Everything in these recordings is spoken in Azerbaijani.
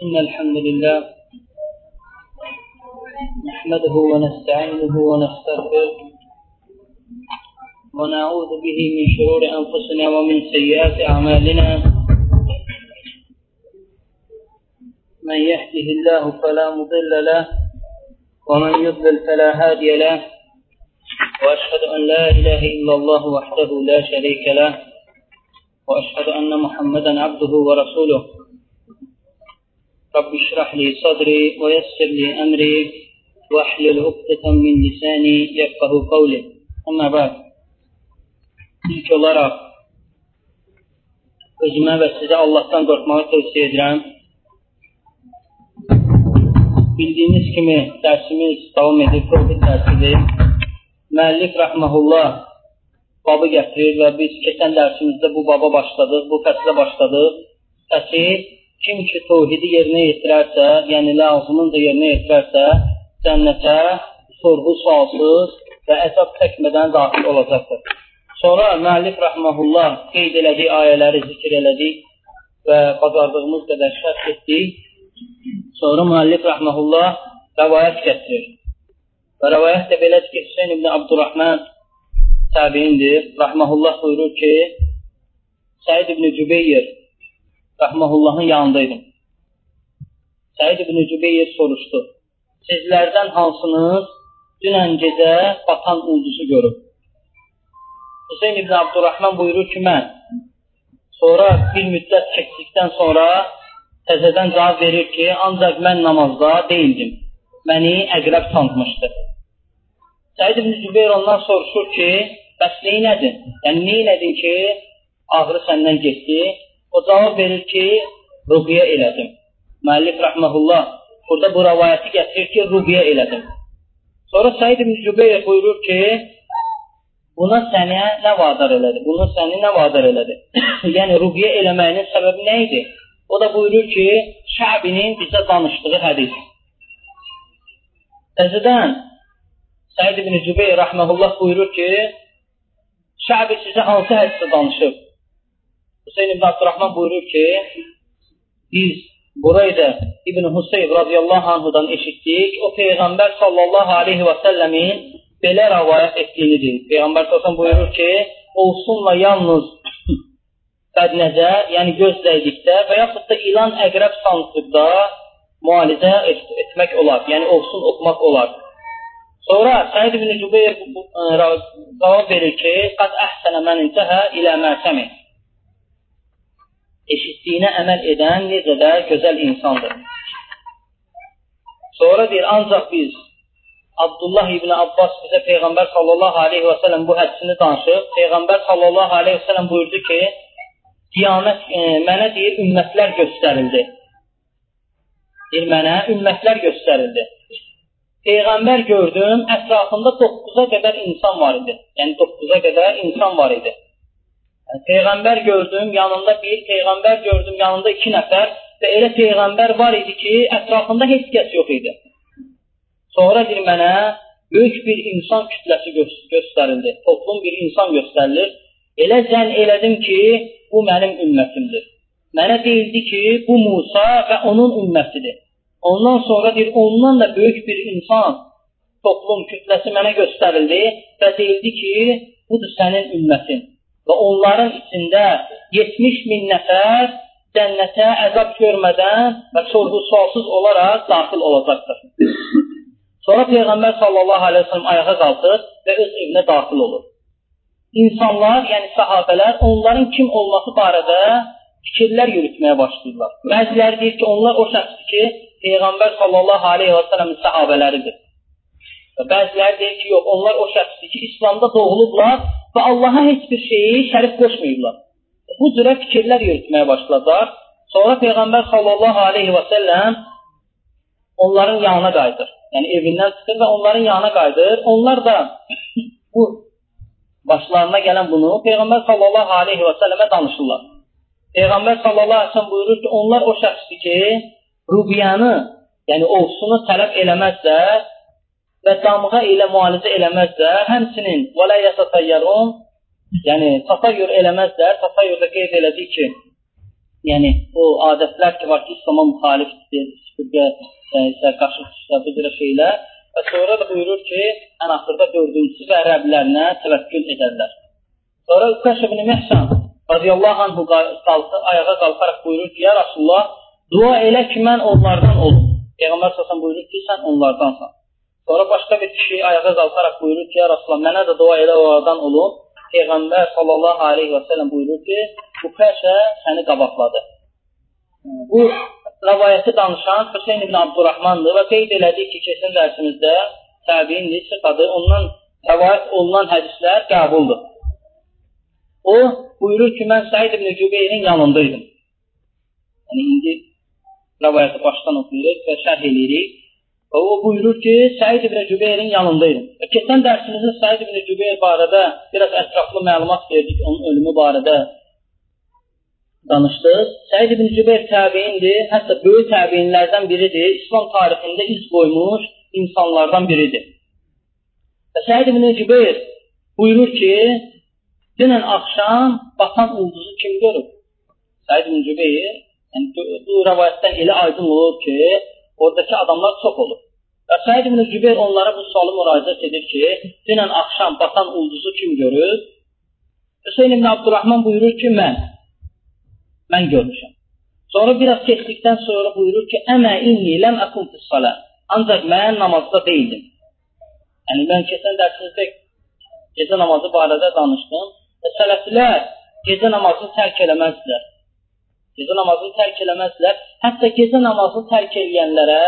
إن الحمد لله نحمده ونستعينه ونستغفره ونعوذ به من شرور أنفسنا ومن سيئات أعمالنا من يهده الله فلا مضل له ومن يضلل فلا هادي له وأشهد أن لا إله إلا الله وحده لا شريك له وأشهد أن محمدا عبده ورسوله رب اشرح لي صدري ويسر لي أمري واحلل عقدة من لساني يفقهوا قولي. Amma ba'd. İlk olaraq özümə və sizə Allahdan qorxmağı tövsiyə edirəm. Bildiyiniz kimi dərsimiz davam edir, tövhid dərsidir. Müəllif rəhməhullah babı gətirir və biz keçən dərsimizdə bu baba başladıq, bu fəslə başladıq. Kim ki tövhidi yerinə yetirərsə, yəni lazımınca yerinə yetirərsə, cənnətə sorğu-sualsız və əzab çəkmədən daxil olacaqdır. Sonra müəllif rəhməhullah qeyd elədiyi ayələri zikr elədik və bacardığımız qədər şərh etdik. Sonra müəllif rəhməhullah rəvayət gətirir. Və rəvayət də belədir ki, Hüseyn ibn Abdurrahman təbiindir. Rəhməhullah buyurur ki, Səid ibn Cübeyr rəhməhullahın yanındaydım. Səid ibn Cübeyr soruşdu. Sizlərdən hansınız dünən gecə batan ulduzu görüb? Hüseyn ibn Abdurrahman buyurur ki, mən. Sonra bir müddət keçdikdən sonra təzədən cavab verir ki, ancaq mən namazda deyildim. Məni əqrəb sanmışdı. Səid ibn Cübeyr ondan soruşur ki, bəs neynədin? Yəni neynədin ki, ağrı səndən getdi? O cavab verir ki, rüqyə elədim. Müəllif rəhməhullah burada bu rəvayəti gətirir ki, rüqyə elədim. Sonra Səid ibn Cübeyr buyurur ki, buna səni nə vadar elədi? Yəni rüqyə eləməyinin səbəbi nə idi? O da buyurur ki, Şəbinin bizə danışdığı hədis. Təzədən Səid ibn Cübeyr rəhməhullah buyurur ki, Şəbi sizə hansı hədisdə danışıb? Hüseyn ibn Abdurrahman buyurur ki, biz Burayda İbn Hüseyn radiyallahu anhudan eşitdik. O Peyğəmbər sallallahu aleyhi və səlləmin belə rəvayət etdiyini deyir. Peyğəmbər sallallahu buyurur ki, olsunla yalnız bədnəzə, yəni göz dəydikdə və yaxud da ilan əqrəb sandıqda müalicə etmək olar. Yəni olsun oxumaq olar. Sonra Səid ibn Cübeyr cavab verir ki, qad əhsənə mən intəhə ilə məsəmi. Eşitdiyinə əməl edən necə də gözəl insandır. Sonra deyir, ancaq biz Abdullah ibn Abbas bizə Peyğəmbər sallallahu aleyhi və səlləm bu hədisini danışıb. Peyğəmbər sallallahu aleyhi və səlləm buyurdu ki, qiyamət mənə deyir, ümmətlər göstərildi. Deyir, mənə ümmətlər göstərildi. Peyğəmbər gördüm, ətrafında 9-a qədər insan var idi. Yəni 9-a qədər insan var idi. Peyğəmbər gördüm, yanında bir, Peyğəmbər gördüm, yanında 2 nəfər və elə Peyğəmbər var idi ki, ətrafında heç kəs yox idi. Sonra deyir, mənə böyük bir insan kütləsi göstərildi, toplum bir insan göstərilir. Elə zənn elədim ki, bu mənim ümmətimdir. Mənə deyildi ki, bu Musa və onun ümmətidir. Ondan sonra deyir, ondan da böyük bir insan, toplum kütləsi mənə göstərildi və deyildi ki, budur sənin ümmətin. Və onların içində 70.000 nəfər cənnətə əzab görmədən və sorğu-sualsız olaraq daxil olacaqdır. Sonra Peyğəmbər sallallahu aleyhi ve sellem ayağa qalxır və öz evinə daxil olur. İnsanlar, yəni sahabələr, onların kim olması barədə fikirlər yürütməyə başlayırlar. Bəziləri deyir ki, onlar o şəxsdir ki, Peyğəmbər sallallahu aleyhi ve sellemin sahabələridir. Və bəziləri deyir ki, yox, onlar o şəxsdir ki, İslamda doğulublar və Allaha heç bir şeyi şərif qoşmayırlar. Bu cürə fikirlər yürütməyə başladılar. Sonra Peyğəmbər sallallahu aleyhi və səlləm onların yanına qayıdır. Yəni evindən çıxır və onların yanına qayıdır. Onlar da bu başlarına gələn bunu Peyğəmbər sallallahu aleyhi və səlləmə danışırlar. Peyğəmbər sallallahu aleyhi və səlləm buyurur ki, onlar o şəxsdir ki, rüqyanı, yəni olsunu tələb eləməzlər və damğa ilə müalicə eləməzlər, həmçinin və la yətəyyərun, yəni tətayyür eləməzlər. Tətayyürdə qeyd elədik ki, yəni o adətlər ki var ki, İslam'a müxalifdir, süpürgə, qaşıq, bu cürə şeylər. Və sonra da buyurur ki, ən axırda dördüncüsü və Rəblərinə təvəkkül edərlər. Sonra Üqaş ibn Məhsan radiyallahu anhu ayağa qalxaraq buyurur ki, ya Rasulullah, dua elə ki, mən onlardan olum. Peyğəmbər səsən buyurur ki, sən onlardansan. Sonra başqa bir kişi ayağa qalxaraq buyurur ki, ya Rasulullah, mənə də dua elə onlardan olum. Peyğəmbər sallallahu aleyhi və səlləm buyurur ki, Üqaşə səni qabaqladı. Bu rəvayəti danışan Hüseyn ibn Abdurrahmandır və qeyd elədik ki, keçən dərsimizdə təbiindir, sıxadır, ondan rəvayət olunan hədislər qəbuldur. O buyurur ki, mən Səid ibn Cübeyrin yanındaydım. Yəni, indi rəvayəti başdan oxuyuruq və şərh edirik. Və o buyurur ki, Səid ibn Cübeyrin yanındaydım. Və keçən dərsimizdə Səid ibn Cübeyr barədə biraz ətraflı məlumat verdik, onun ölümü barədə danışdıq. Səid ibn Cübeyr təbiindir, hətta böyük təbiinlərdən biridir, İslam tarixində iz qoymuş insanlardan biridir. Və Səid ibn Cübeyr buyurur ki, dünən axşam batan ulduzu kim görüb? Səid ibn Cübeyr, yəni, bu rəvayətdən elə aydın olur ki, oradakı adamlar çox olur. Və Səid ibn Cübeyr onlara bu sualı müraciət edir ki, dünən axşam batan ulduzu kim görüb? Hüseyn ibn Abdurrahman buyurur ki, mən görmüşəm. Sonra biraz keçdikdən sonra buyurur ki, əmə inni ləm əkum fis-salə. Ancaq mən namazda deyildim. Yəni, mən keçən dərsimizdə gecə namazı barədə danışdım. Və sələflər gecə namazını tərk eləməzdilər. Gecə namazını tərk eləməzdilər. Hətta gecə namazını tərk eləyənlərə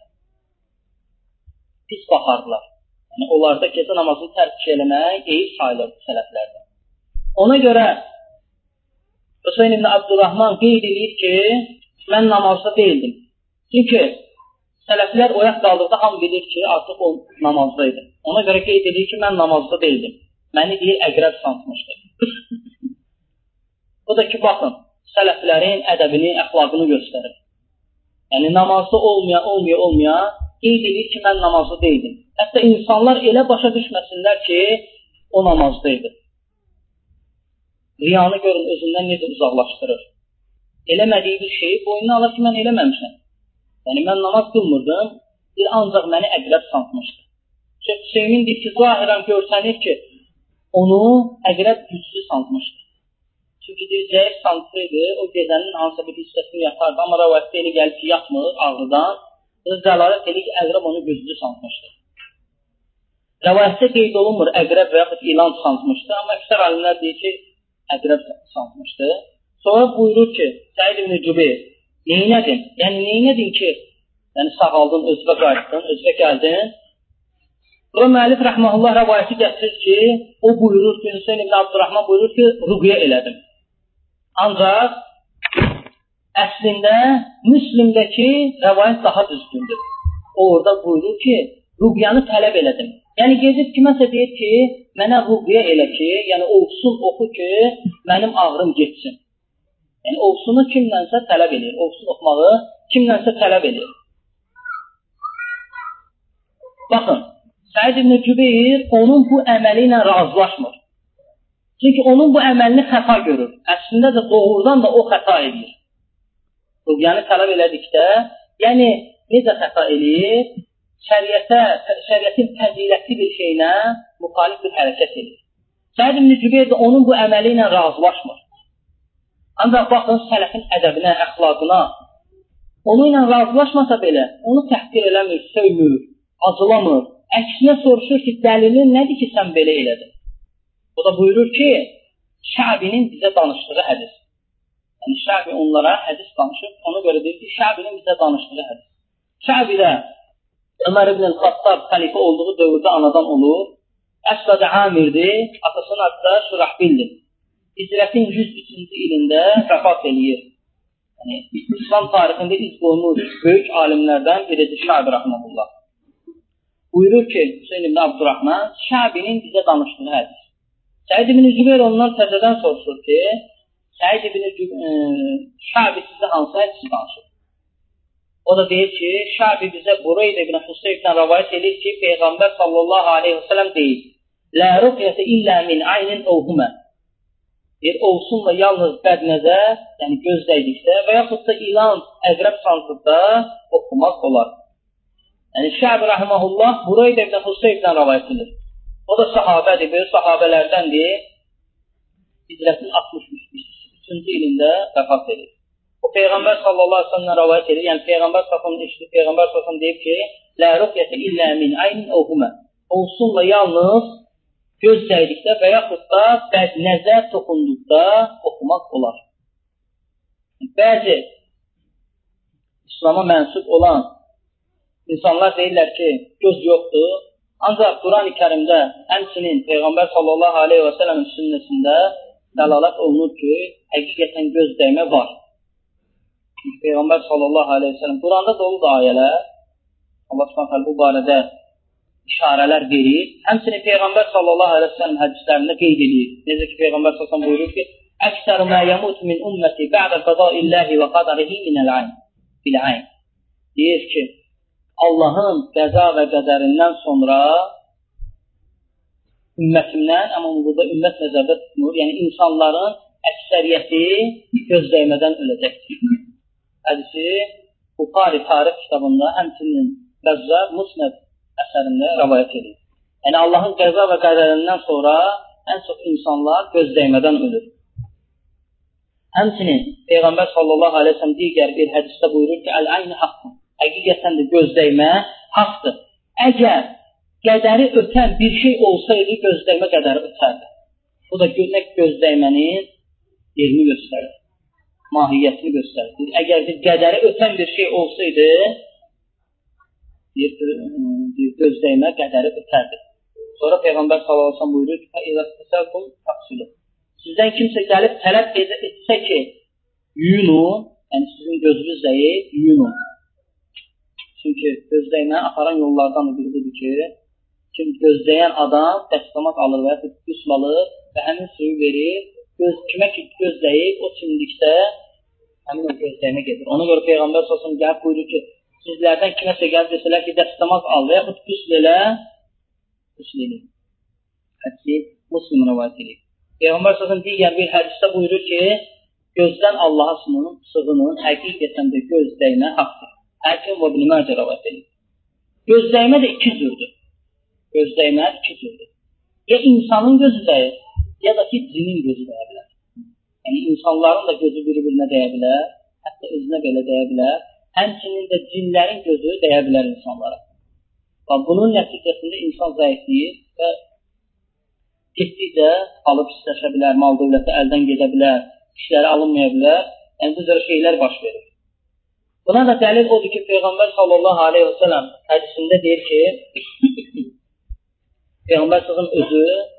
pis baxardılar. Yəni, onlarda gecə namazını tərk eləmək eyib sayılırdı sələflərdə. Ona görə Hüseyn ibn Abdurrahman qeyd edir ki, mən namazda deyildim. Çünki sələflər oyaq qaldıqda hamı bilir ki, artıq o namazdaydı. Ona görə qeyd edir ki, mən namazda deyildim. Məni deyir, əqrəb sancmışdı. Bu da ki, baxın, sələflərin ədəbini, əxlaqını göstərir. Yəni, namazda olmaya, qeyd edir ki, mən namazda deyildim. Hətta insanlar elə başa düşməsinlər ki, o namazdaydı. Riyanı görün, özündən necə uzaqlaşdırır. Eləmədiyi bir şeyi boynuna alır ki, mən eləməmişəm. Yəni, mən namaz qılmırdım, ancaq məni əqrəb sancmışdı. Şeyh Hüseynin deyir ki, zahirən görsənir ki, onu əqrəb güclü sancmışdı. Çünki deyir, zəif sancıydı, o gecənin hansısa bir hissəsini yatardı, amma rəvayətdə elə gəlib ki, yatmır ağrıdan. Zəlalət edir ki, əqrəb onu güclü sancmışdı. Rəvayətdə qeyd olunmur, əqrəb və yaxud ilan sancmışdı, amma əksər alimlər deyir ki, əqrəb sancmışdı. Sonra buyurur ki, Səid ibn Cübeyr, neynədin? Yəni, neynədin ki, yəni sağaldın, özvə qayıtdın, özvə gəldin. Sonra müəllif rəhməhullah rəvayəti gətirir ki, o buyurur ki, Hüseyn ibn Abdurrahman buyurur ki, rüqyə elədim. Ancaq əslində Müslimdəki rəvayət daha düzgündür. O orada buyurur ki, rüqyanı tələb elədim. Yəni gedib kiməsə deyir ki, mənə rüqyə elə ki, yəni olsun oxu ki, mənim ağrım getsin. Yəni olsunu kimlənsə tələb edir, olsun oxumağı kimlənsə tələb edir. Baxın, Səid ibn Cübeyr onun bu əməli ilə razılaşmır. Çünki onun bu əməlini xəta görür. Əslində də doğrudan da o xəta edir. Rüqyanı tələb elədikdə, yəni necə xəta edir? Şəriətin fəzilətli bir şeyinə müxalif bir hərəkət edir. Səid ibn Cübeyr də onun bu əməli ilə razılaşmır. Ancaq baxın, sələfin ədəbinə, əxlaqına, onu ilə razılaşmasa belə, onu təhqir eləmir, söymür, acılamır. Əksinə soruşur ki, dəlilin nədir ki, sən belə elədin? O da buyurur ki, Şəbinin bizə danışdığı hədis. Yəni, Şəbi onlara hədis danışır, ona görə deyir ki, Şəbinin bizə danışdığı hədis. Şəbidə Ömər ibn Xattab xəlifə olduğu dövrdə anadan olur. Əsvəd-i Amirdir, atasının adı da Şurahbildir. Hicrətin 103-cü ilində vəfat eləyir. Yəni, İslam tarixində iz qoymuş böyük alimlərdən biridir Şəbi rəhməhullah. Buyurur ki, Hüseyn ibn Abdurrahman, Şəbinin bizə danışdığı hədis. Səid ibn Cübeyr ondan təzədən soruşur ki, Şəbi sizə hansı hədisi danışır? O da deyir ki, Şəbi bizə Bureydə ibn Hüseynlə rəvayət edir ki, Peyğəmbər sallallahu aleyhi və sələm deyir, Lə rüqyəti illə min aynin ovhumə. deyir, olsunla yalnız bədnəzər, yəni göz dəydikdə və yaxud da ilan, əqrəb sancıqda oxumaq olar. Yəni Şəbi rəhməhullah Bureydə ibn Huseybdən rəvayət edir. O da sahabədir, böyük sahabələrdəndir. Hicrətin 63-cü ilində vəfat edir. O Peyğəmbər sallallahu aleyhi ve sellem'dən rəvayət edir. Yəni Peyğəmbər sallallahu deyib ki, "Lə ruqyətə illə min aynin oxumə." Olsunla yalnız göz dəydikdə və yaxud da bədnəzər toxunduqda oxumaq olar. Bəzi İslam'a mənsub olan insanlar deyirlər ki, göz yoxdur. Ancaq Quran-ı Kərimdə həmçinin Peyğəmbər sallallahu aleyhi və səlləmin sünnəsində dəlalət olunur ki, həqiqətən göz dəymə var. Çünki Peyğəmbər sallallahu aleyhi və səlləm Quranda doludur ayələr. Allah subhanahu bu barədə işarələr verir. Həmçinin Peyğəmbər sallallahu aleyhi və səlləm hədislərində qeyd edir. Necə ki Peyğəmbər sallallahu aleyhi və səlləm buyurur ki, "Əksəru mə yəmut min ümməti bə'də qadaillahi və qadarihi minəl-ayn." Bil-ayn. Deyir ki, Allahın qəza və qədərindən sonra ümmətimdən, amma burada ümmət nəzərdə tutulur, yəni insanların əksəriyyəti göz dəymədən öləcəkdir. Hədisi Buxari tarix kitabında həmçinin Bəzzar Musnəd əsərində rəvayət edir. Yəni Allahın qəza və qədərindən sonra ən çox insanlar göz dəymədən ölür. Həmçinin Peyğəmbər sallallahu aleyhi ve sellem digər bir hədisdə buyurur ki, "Əl-ayni haqqın." Həqiqətən də göz dəymə haqdır. Əgər qədəri ötən bir şey olsaydı, göz dəymə qədəri ötərdi. Bu da göz dəymənin yerini göstərir, mahiyyətini göstərir. Əgər qədəri ötən bir şey olsaydı, göz dəymə qədəri ötərdi. Sonra Peyğəmbər sallallahu aleyhi ve sellem buyurur ki, "Sizdən kimsə gəlib tələb etsə ki, yuyunun, yəni sizin gözünüz dəyib, yuyunun." Çünki gözdəyməni aparan yollardan biri budur ki, kim gözdəyən adam dəstəmaz alır və yaxud qüsl alır və həmin suyu verir, kimə ki gözdəyib, o çimdikdə həmin o gözdəymə gedir. Ona görə Peyğəmbər sallallahu gəlib buyurur ki, sizlərdən kiməsə gəlib desələr ki, dəstəmaz al və yaxud qüsl elə, qüsl edin. Hədisi Müslim rəvayət edir. Peyğəmbər sallallahu digər bir hədisdə buyurur ki, gözdən Allaha sığının, həqiqətən də göz dəymə haqdır. Həkim və İbn Məcə rəvayət edir. Gözdəymə də iki cürdür. Gözdəymə iki cürdür. Ya insanın gözü dəyir, ya da ki cinin gözü dəyə bilər. Yəni insanların da gözü bir-birinə dəyə bilər, hətta özünə belə dəyə bilər. Həmçinin də cinlərin gözü dəyə bilər insanlara. Bunun nəticəsində insan zəifləyir və getdikcə alıb pisləşə bilər, mal dövləti əldən gedə bilər, işləri alınmaya bilər. Yəni bu cür şeylər baş verir. Buna da dəlil odur ki, Peyğəmbər sallallahu aleyhi və səlləm hədisində deyir ki, Peyğəmbər sallallahu özü,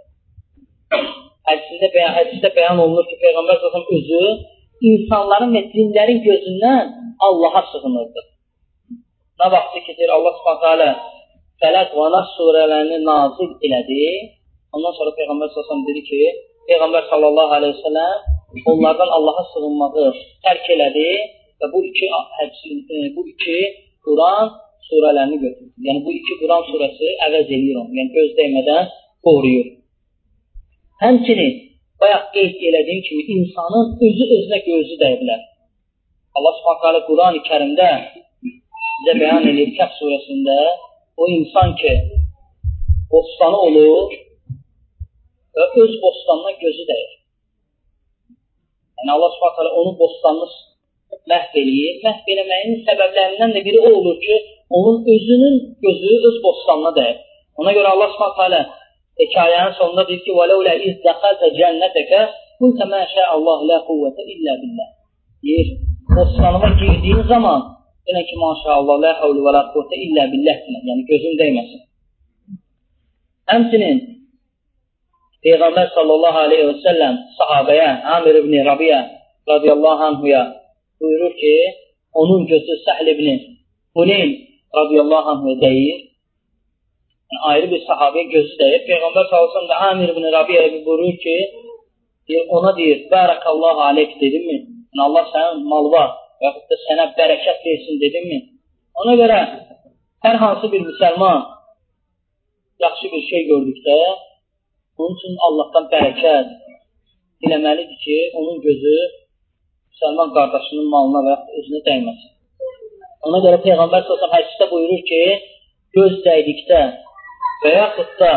hədisdə bəyan olunur ki, Peyğəmbər sallallahu özü insanların və cinlərin gözündən Allaha sığınırdı. Nə vaxtı ki, Allah subhanahu teala Fələq və Nas surələrini nazil elədi. Ondan sonra Peyğəmbər sallallahu dedi ki, Peyğəmbər sallallahu aleyhi və səlləm onlardan Allaha sığınmağı tərk elədi. Və bu iki Quran surələrini götürdü. Yəni bu iki Quran surəsi əvəz edir onu. Yəni göz dəymədən qoruyur. Həmçinin bayaq qeyd elədiyim kimi insanın özü-özünə gözü dəyə bilər. Allah Subhanahu Quran-ı Kərimdə bizə bəyan edir Kəhf surəsində o insan ki bostanı olur və öz bostanına gözü dəyir. Yəni Allah Subhanahu onun bostanını məhv eləyir. Məhv eləməyinin səbəblərindən də biri o olur ki, onun özünün gözü öz bostanına dəyir. Ona görə Allah Subhanahu hekayənin sonunda deyir ki, وَلَوْلَا إِذْ دَخَلْتَ جَنَّتَكَ قُلْتَ مَا شَاءَ اللّٰهُ لَا قُوَّةَ إِلَّا بِاللّٰهِ deyir, bostanıma girdiyin zaman deyir ki, maşallah, la havlu və la quvvətə illə billah deyir. Yəni gözün dəyməsin. Həmçinin Peyğəmbər sallallahu aleyhi və səlləm sahabəyə, Amir ibn Rabiyə radiyallahu anhuya buyurur ki, onun gözü Səhl ibn Huneyn radiyallahu anhuya deyir. Yəni, ayrı bir sahabəyə gözü deyir. Peyğəmbər sallallahu aleyhi və səlləm Amir ibn Rabiyə buyurur ki, ona deyir, bərakallahu aleyk dedim mi? Yəni, Allah sənin malva və yaxud da sənə bərəkət versin dedim mi? Ona görə hər hansı bir müsəlman yaxşı bir şey gördükdə, onun üçün Allahdan bərəkət, diləməlidir ki, onun gözü müsəlman qardaşının malına və özünə dəyməsin. Ona görə Peyğəmbər s.ə.v hədisdə buyurur ki, göz dəydikdə və yaxud da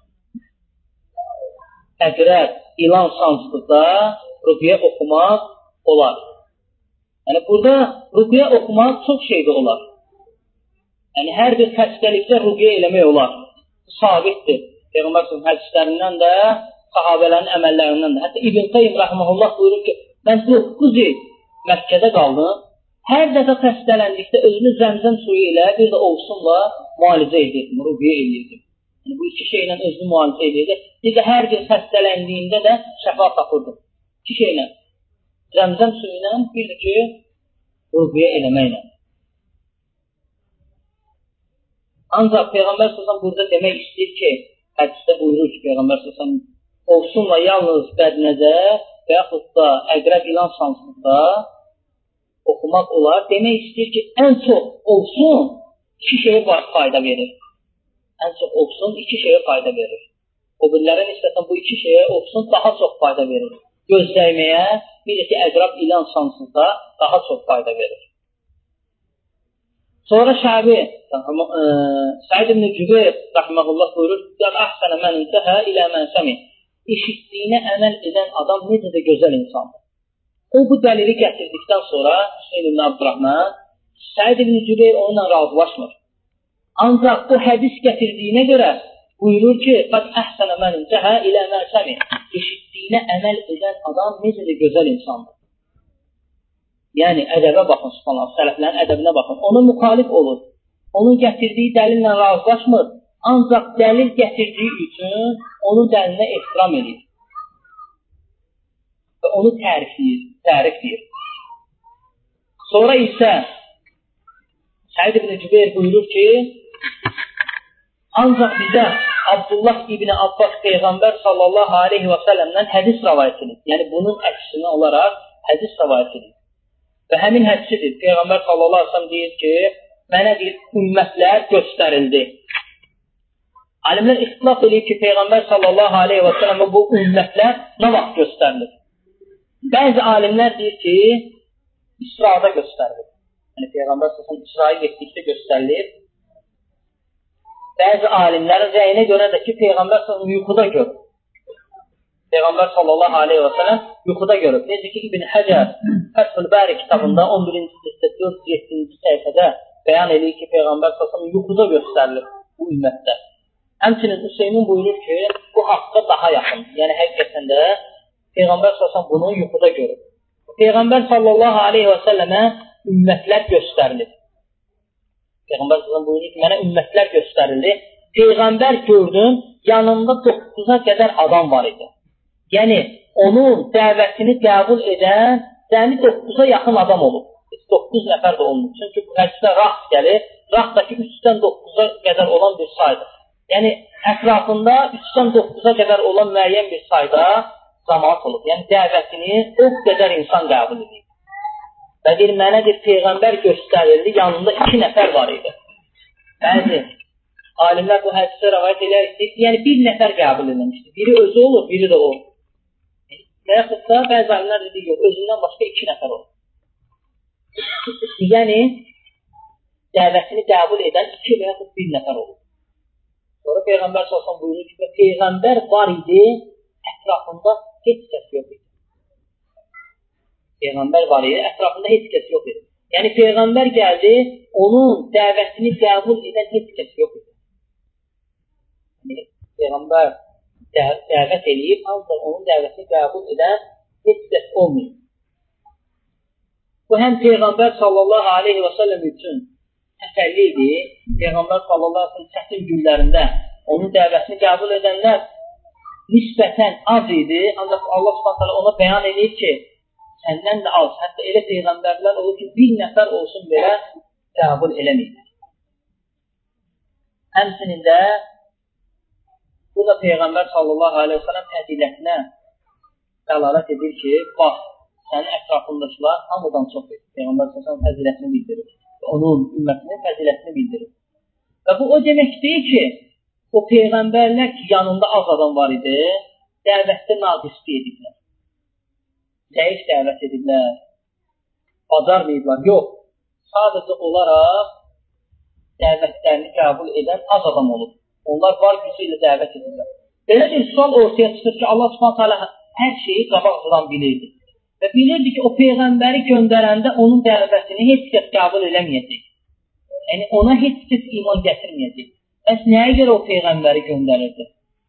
əqrəb, ilan sancdıqda rüqyə oxumaq olar. Yəni, burada rüqyə oxumaq çox şeydə olar. Yəni, hər bir xəstəlikdə rüqyə eləmək olar. Sabitdir. Peyğəmbər s.ə.v hədislərindən də, sahabələrin əməllərindən də. Hətta İbn Qayyim rəhməhullah buyurur ki, mən 9 il Məkkədə qaldım. Hər dəfə xəstələndikdə özünü zəmzəm suyu ilə, bir də ovsunla müalicə edirdim, rüqyə edirdim. Yəni, bu iki şeylə özünü müalicə edirdim. Bir də hər bir xəstələndiyində də şəfa tapırdım. İki şeylə. Zəmzəm suyu ilə, bir də ki, rüqyə eləməklə. Ancaq Peyğəmbər s.ə.v burada demək istəyir ki, hədisdə buyurur ki, Peyğəmbər s.ə.v ovsunla yalnız bədnəzər və yaxud da əqrəb ilan sancdıqda oxumaq olar. Demək istəyir ki, ən çox ovsun iki şeyə fayda verir. Ən çox ovsun iki şeyə fayda verir. O birlərə nisbətən bu iki şeyə ovsun daha çox fayda verir. Göz dəyməyə, bir də ki, əqrəb ilan sancdıqda daha çox fayda verir. Sonra Şəbi, Səid ibn Cübeyr rəhməhullah buyurur, "Qəd əhsənə mən intəhə ilə mən səmi." Eşitdiyinə əməl edən adam necə də gözəl insandır. O bu dəlili gətirdikdən sonra Hüseyn ibn Abdurrahman, Səid ibn Cübeyr onunla razılaşmır. Ancaq o hədis gətirdiyinə görə buyurur ki, "Qəd əhsənə mən intəhə ilə mən səmi." Eşitdiyinə əməl edən adam necə də gözəl insandır. Yəni, ədəbə baxın, subhanallah, sələflərin ədəbinə baxın. Ona müxalif olur. Onun gətirdiyi dəlillə razılaşmır. Ancaq dəlil gətirdiyi üçün onun dəlilinə ehtiram edir. Və onu tərifləyir. Sonra isə Səid ibn Cübeyr buyurur ki, ancaq bizə Abdullah ibn Abbas Peyğəmbər sallallahu aleyhi və səlləmdən hədis rəvayət edir. Yəni, bunun əksinə olaraq hədis rəvayət edir. Və həmin hədisidir. Peyğəmbər sallallahu aleyhi və səlləm deyir ki, mənə deyir, ümmətlər göstərildi. Alimlər ixtilaf edir ki, Peyğəmbər sallallahu aleyhi və səlləmə bu ümmətlər nə vaxt göstərilir? Bəzi alimlər deyir ki, İsrada göstərilir. Yəni, Peyğəmbər sallallahu aleyhi və səlləm İsraya getdikdə göstərilir. Bəzi alimlərin rəyinə görə də ki, Peyğəmbər sallallahu aleyhi və səlləm yuxuda görür. Peyğəmbər sallallahu aleyhi və səlləm yuxuda görür. Necə ki, İbn Həcər Fəthül Bəri kitabında 11-ci cilddə 407-ci səhifədə bəyan edir ki, Peyğəmbər sallallahu aleyhi və səlləm yuxuda göstərilir bu ümmətdə. Həmçinin Hüseynin buyurur ki, bu haqqa daha yaxın. Yəni, həqiqətən də Peyğəmbər sallallahu aleyhi və səlləm bunu yuxuda görür. Peyğəmbər sallallahu aleyhi və səlləmə ümmətlər göstərilir. Peyğəmbər sallallahu aleyhi və səlləm buyurur ki, mənə ümmətlər göstərildi. Peyğəmbər gördüm, yanında 9-a qədər adam var idi. Yəni, onun dəvətini qəbul edən cəmi 9-a yaxın adam olub. 9 nəfər də olmuş. Çünki bu hədisdə raxt gəlir. Raxt da ki, 3-dən 9-a qədər olan bir saydır. Yəni, ətrafında 3-dən 9-a qədər olan müəyyən bir sayda cəmaat olub. Yəni, dəvətini o qədər insan qəbul edir. Və deyir, mənə bir Peyğəmbər göstərildi, yanında 2 nəfər var idi. Bəzi alimlər bu hədisdə rəvayət edərək deyir, yəni bir nəfər qəbul edilmişdir. Biri özü olur, biri də o. Və yaxud da bəzi alimlər deyir, yox, özündən başqa 2 nəfər olur. Yəni, dəvətini qəbul edən 2 və yaxud 1 nəfər olur. Sonra Peyğəmbər s.ə.v buyurur ki, Peyğəmbər var idi, ətrafında heç kəs yox idi. Peyğəmbər var idi, ətrafında heç kəs yox idi. Yəni, Peyğəmbər gəldi, onun dəvətini qəbul edən heç kəs yox idi. Yəni, Peyğəmbər dəvət eləyib, ancaq onun dəvətini qəbul edən heç kəs olmayıb. Bu, həm Peyğəmbər sallallahu aleyhi və səlləm üçün təsəlli idi. Peyğəmbər sallallahu aleyhi və səlləm çətin günlərində onun dəvətini qəbul edənlər nisbətən az idi. Ancaq Allah subhanət ona bəyan edir ki, səndən də az. Hətta elə Peyğəmbərlər olur ki, 1 nəfər olsun belə qəbul eləməyir. Həmçinin də bu da Peyğəmbər sallallahu aleyhi və səlləm fəzilətinə dəlalət edir ki, bax, sənin ətrafındakılar hamıdan çox edir. Peyğəmbər sallallahu aleyhi və səlləm fəzilətini bildirir. Onun ümmətinin fəzilətini bildirir. Və bu o demək deyil ki, o Peyğəmbərlər ki, yanında az adam var idi, dəvətdə naqislik edirlər. zəif dəvət edirlər, bacarmayıblar. Yox, sadəcə olaraq dəvətlərini qəbul edən az adam olur. Onlar var gücü ilə dəvət edirlər. Belə bir sual ortaya çıxır ki, Allah Subhanahu taala hər şeyi qabaqcadan bilirdi. Və bilirdi ki, o Peyğəmbəri göndərəndə onun dəvətini heç kəs qəbul eləməyəcək. Yəni, ona heç kəs iman gətirməyəcək. Bəs nəyə görə o Peyğəmbəri göndərirdi?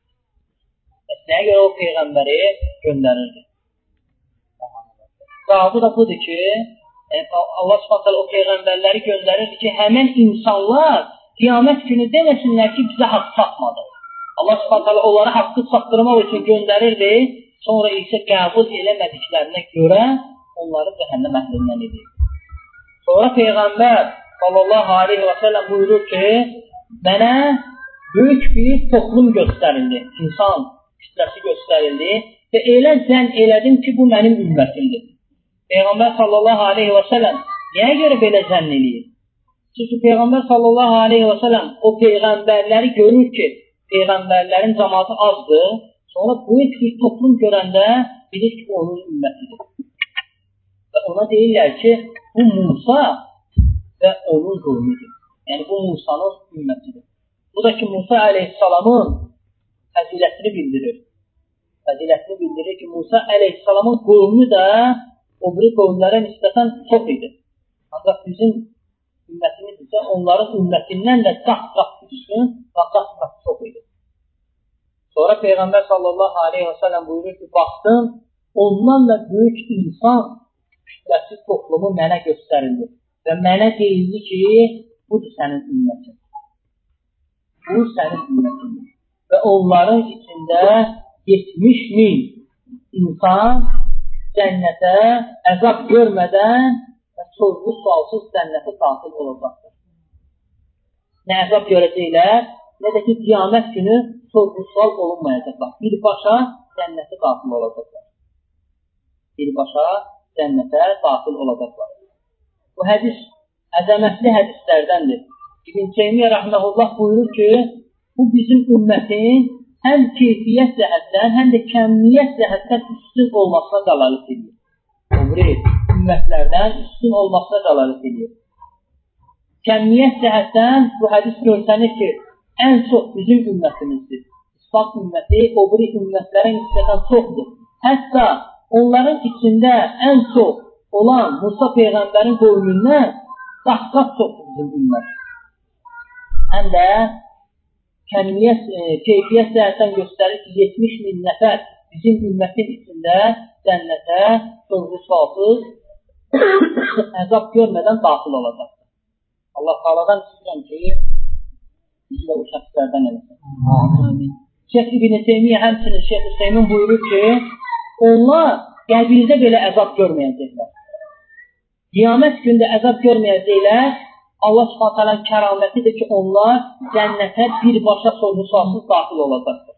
Cavabı da budur ki, Allah Subhanahu o Peyğəmbərləri göndərirdi ki, həmən insanlar qiyamət günü deməsinlər ki, bizə haqq çatmadı. Allah Subhanahu onlara haqqı çatdırmaq üçün göndərirdi, sonra isə qəbul eləmədiklərinə görə onları cəhənnəm əhlindən edir. Sonra Peyğəmbər sallallahu aleyhi və səlləm buyurur ki, mənə böyük bir toplum göstərildi, insan kütləsi göstərildi və elə zənn elədim ki, bu mənim ümmətimdir. Peyğəmbər sallallahu aleyhi və səlləm nəyə görə belə zənn eləyir? Çünki Peyğəmbər sallallahu aleyhi və səlləm o Peyğəmbərləri görür ki, Peyğəmbərlərin cəmaatı azdır, sonra böyük bir toplum görəndə bilir ki, onun ümmətidir. Və ona deyirlər ki, bu Musa və onun qövmüdür. Yəni, bu Musanın ümmətidir. Bu da ki, Musa əleyhissalamın fəzilətini bildirir. Fəzilətini bildirir ki, Musa əleyhissalamın qövmü də o biri qövmlərə nisbətən çox idi. Ancaq bizim ümmətimiz isə onların ümmətindən də qat-qat üstün və qat-qat çox idi. Sonra Peyğəmbər sallallahu aleyhi və səlləm buyurur ki, baxdım, ondan da böyük insan kütləsi toplumu mənə göstərildi və mənə deyildi ki, budur sənin ümmətin. Bu sənin ümmətindir. Və onların içində 70.000 insan cənnətə əzab görmədən və sorğu sualsız cənnətə daxil olacaqdır. Nə əzab görəcəklər, nə də ki, qiyamət günü sorğu sual olunmayacaqlar. Birbaşa cənnətə daxil olacaqlar. Birbaşa cənnətə daxil olacaqlar. Bu hədis əzəmətli hədislərdəndir. İbn Teymiyyə rəhməhullah buyurur ki, bu bizim ümmətin həm keyfiyyət cəhətdən, həm də kəmiyyət cəhətdən üstün olmasına dəlalət edir. Öbürü ümmətlərdən üstün olmasına dəlalət edir. Kəmiyyət cəhətdən bu hədis görsənir ki, ən çox bizim ümmətimizdir. İslam ümməti o biri ümmətlərə nisbətən çoxdur. Hətta onların içində ən çox olan Musa Peyğəmbərin qövmündən qat-qat çoxdur bizim ümmət. Həm də keyfiyyət cəhətdən göstərir ki, 70.000 nəfər bizim ümmətin içində cənnətə sorğu-sualsız əzab görmədən daxil olacaqdır. Allah Teala'dan istəyirəm ki, bizi də o şəxslərdən eləsin. Şeyh İbn Teymiyyə həmçinin Şeyh Hüseymin buyurur ki, onlar qəbirdə belə əzab görməyəcəklər. Qiyamət gündə əzab görməyəcəklər. Allah Subhanahu kəramətidir ki, onlar cənnətə birbaşa sorğu-sualsız daxil olacaqdır.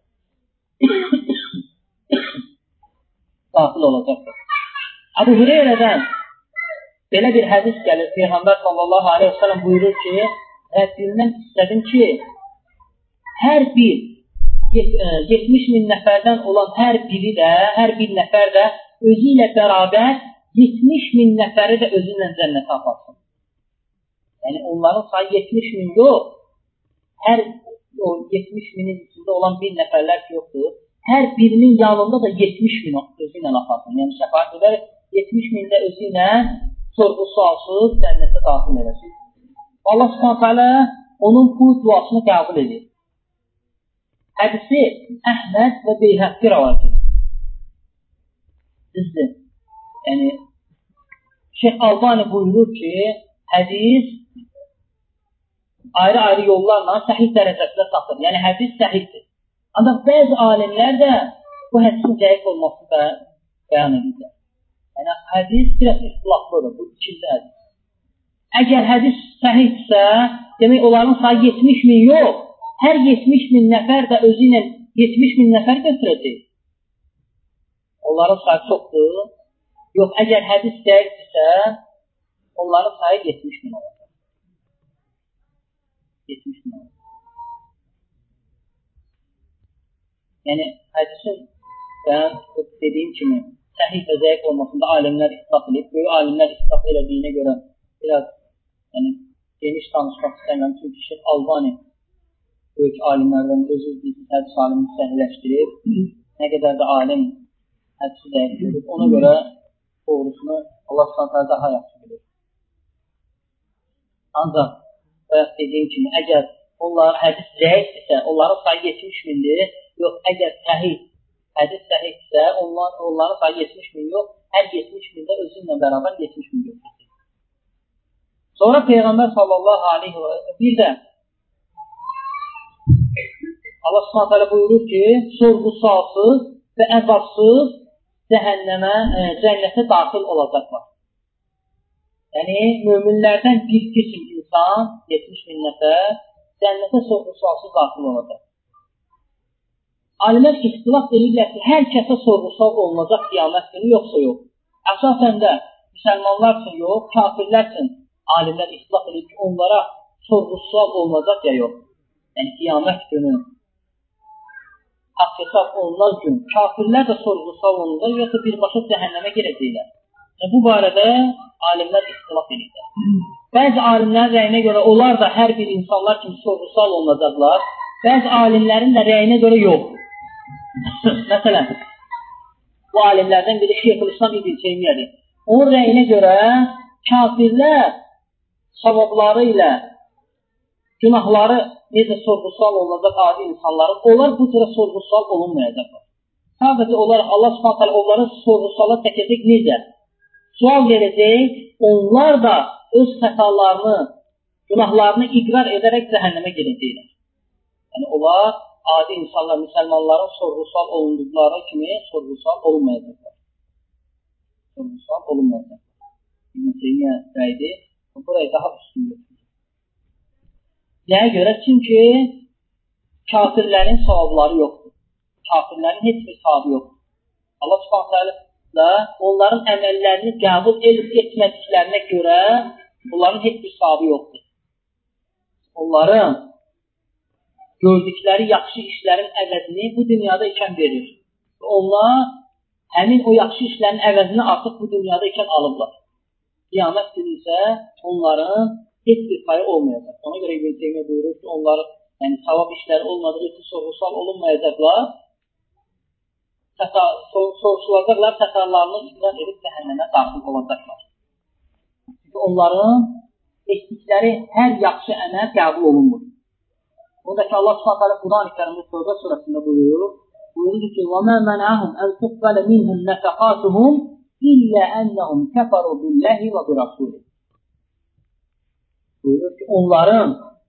Daxil olacaqdır. Əbu Hüreyrədən belə bir hədis gəlir. Peyğəmbər sallallahu aleyhi ve sellem buyurur ki, Rəbbimdən istədim ki, hər bir 70.000 nəfərdən olan hər bir nəfər də özü ilə bərabər 70.000 nəfəri də özünlə cənnətə aparsın. Yəni, onların sayı 70.000 yox, hər o 70.000-in içində olan bir nəfərlər ki, yoxdur, hər birinin yanında da 70.000 özü ilə aparsın. Yəni, şəfaət edər, 70.000 də özü ilə sorğu-sualsız cənnətə daxil edəcək. Allah Subhanahu onun bu duasını qəbul edir. Hədisi Əhməd və Beyhəqqi rəvayət edir. Düzdür. Yəni, Şeyh Albani buyurur ki, hədis ayrı-ayrı yollarla səhih dərəcəsində satır. Yəni, hədis səhihdir. Ancaq bəzi alimlər də bu hədisin zəif olmasını bəyan edirlər. Yəni, hədis biraz istilaflıdır. Bu ikinci hədis. Əgər hədis səhihdirsə, demək onların sayı 70.000 yox, hər 70.000 nəfər də özü ilə 70.000 nəfər götürəcək. Onların sayı çoxdur. Yox, əgər hədis zəifdirsə, onların sayı 70.000 olacaq. 70.000 olacaq. Yəni, hədisin, ben dediyim kimi, səhih və zəif olmasında alimlər islah edib. Böyük alimlər islah elədiyinə görə biraz geniş danışmaq istəmirəm. Çünki Şeyx Albani böyük alimlərdən özü bizi hədis alimini səhihləşdirib. Nə qədər də alim hədisi zəif görüb. Ona görə doğrusunu Allah s.ə.v. daha yaxşı bilir. Ancaq bayaq dediyim kimi, əgər onlar hədis zəifdirsə, onların sayı 70 mindir. Yox, əgər hədis səhihdirsə, onların sayı 70 min yox, hər 70 mində özünlə bərabər 70 min götürsün. Sonra Peyğəmbər sallallahu aleyhi və səlləm bir də Allah s.ə.v. buyurur ki, sorğu-sualsız və əzabsız cənnətə daxil olacaqlar. Yəni, möminlərdən bir qism insan, 70 min nəfər, cənnətə sorğu-sualsız daxil olacaq. Alimlər ixtilaf edirlər ki, hər kəsə sorğu-sual olunacaq qiyamət günü, yoxsa yox. Əsasən də müsəlmanlar üçün yox, kafirlər üçün alimlər ixtilaf edir ki, onlara sorğu-sual olunacaq ya yox. Yəni, qiyamət günü haqq hesab olunan gün kafirlər də sorğu-sual olunacaq, yoxsa birbaşa cəhənnəmə girəcəklər. Bu barədə alimlər ixtilaf edirlər. Bəzi alimlərin rəyinə görə onlar da hər bir insanlar kimi sorğu-sual olunacaqlar. Bəzi alimlərin də rəyinə görə yox. Məsələn, bu alimlərdən biri Şeyxülislam İbn Teymiyyədir. Onun rəyinə görə kafirlər savabları ilə günahları necə sorğu-sual olunacaq adi insanların, onlar bu cürə sorğu-sual olunmayacaqlar. Sadəcə olaraq Allah s.ə.v. onları sorğu-suala çəkəcək necə? Sual verəcək, onlar da öz xətalarını, günahlarını iqrar edərək cəhənnəmə girəcəklər. Yəni, onlar adi insanlar, müsəlmanların sorğu-sual olunduqları kimi sorğu-sual olunmayacaqlar. Sorğu-sual olunmayacaqlar. İbn Teymiyyə rəydir, burayı daha üstün götürür. Nəyə görə? Çünki kafirlərin savabları yoxdur. Kafirlərin heç bir savabı yoxdur. Allah s.ə.v. onların əməllərini qəbul etmədiklərinə görə onların heç bir savabı yoxdur. Onların gördükləri yaxşı işlərin əvəzini bu dünyada ikən verir. Onlar həmin o yaxşı işlərin əvəzini artıq bu dünyada ikən alıblar. Qiyamət günü isə onların heç bir payı olmayacaq. Ona görə İbn Teymiyyə buyurur ki, onların savab işləri olmadığı üçün sorğu-sual olunmayacaqlar. Sorğusulacaqlar, xətalarını iqrar edib cəhənnəmə daxil olacaqlar. Çünki onların etdikləri hər yaxşı əməl qəbul olunmur. Buradakı Allah s.ə.v. Quran-ı Kərimdə Tövbə surəsində buyurur ki, وَمَا مَنَعَهُمْ أَنْ تُقْبَلَ مِنْهُمْ نَفَقَاتُهُمْ إِلَّا أَنَّهُمْ كَفَرُوا بِاللَّهِ وَبِرَسُولِهِ Buyurur ki, onların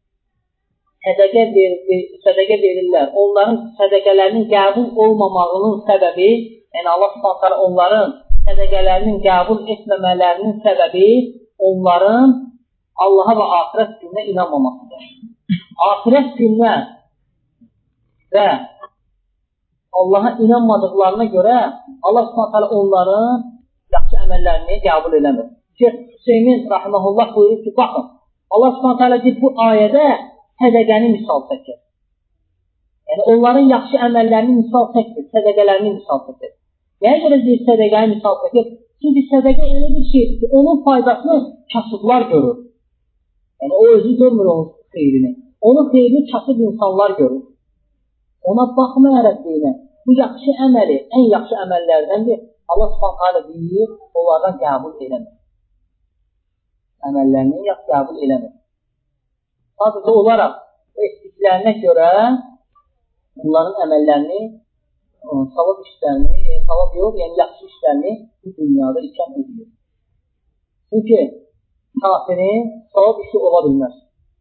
sədəqə verirlər. Onların sədəqələrinin qəbul olmamağının səbəbi, yəni Allah s.ə.v. onların sədəqələrinin qəbul etməmələrinin səbəbi onların Allaha və axirət gününə inanmamasıdır. Axirət gününə və Allaha inanmadıqlarına görə Allah s.ə.v. onların yaxşı əməllərini qəbul eləmir. Şeyx Hüseymin rahiməhullah buyurur ki, baxın, Allah s.ə.v. bu ayədə sədəqəni misal çəkir. Yəni, onların yaxşı əməllərini misal çəkir, sədəqələrini misal çəkir. Nəyə görə deyir sədəqəni misal çəkir? Çünki sədəqə elə bir şeydir ki, onun faydasını kasıblar görür. Yəni, o özü görmür onun xeyrini. Onun xeyrini kasıb insanlar görür. Ona baxmayaraq deyinə, bu yaxşı əməli, ən yaxşı əməllərdəndir. Allah s.ə.v. deyir, onlardan qəbul eləmir. Əməllərini qəbul eləmir. Sadəcə olaraq o etdiklərinə görə onların əməllərini, savab işlərini, savab yox, yəni yaxşı işlərini bu dünyada ikən edir. Çünki kafirin savab işi ola bilməz.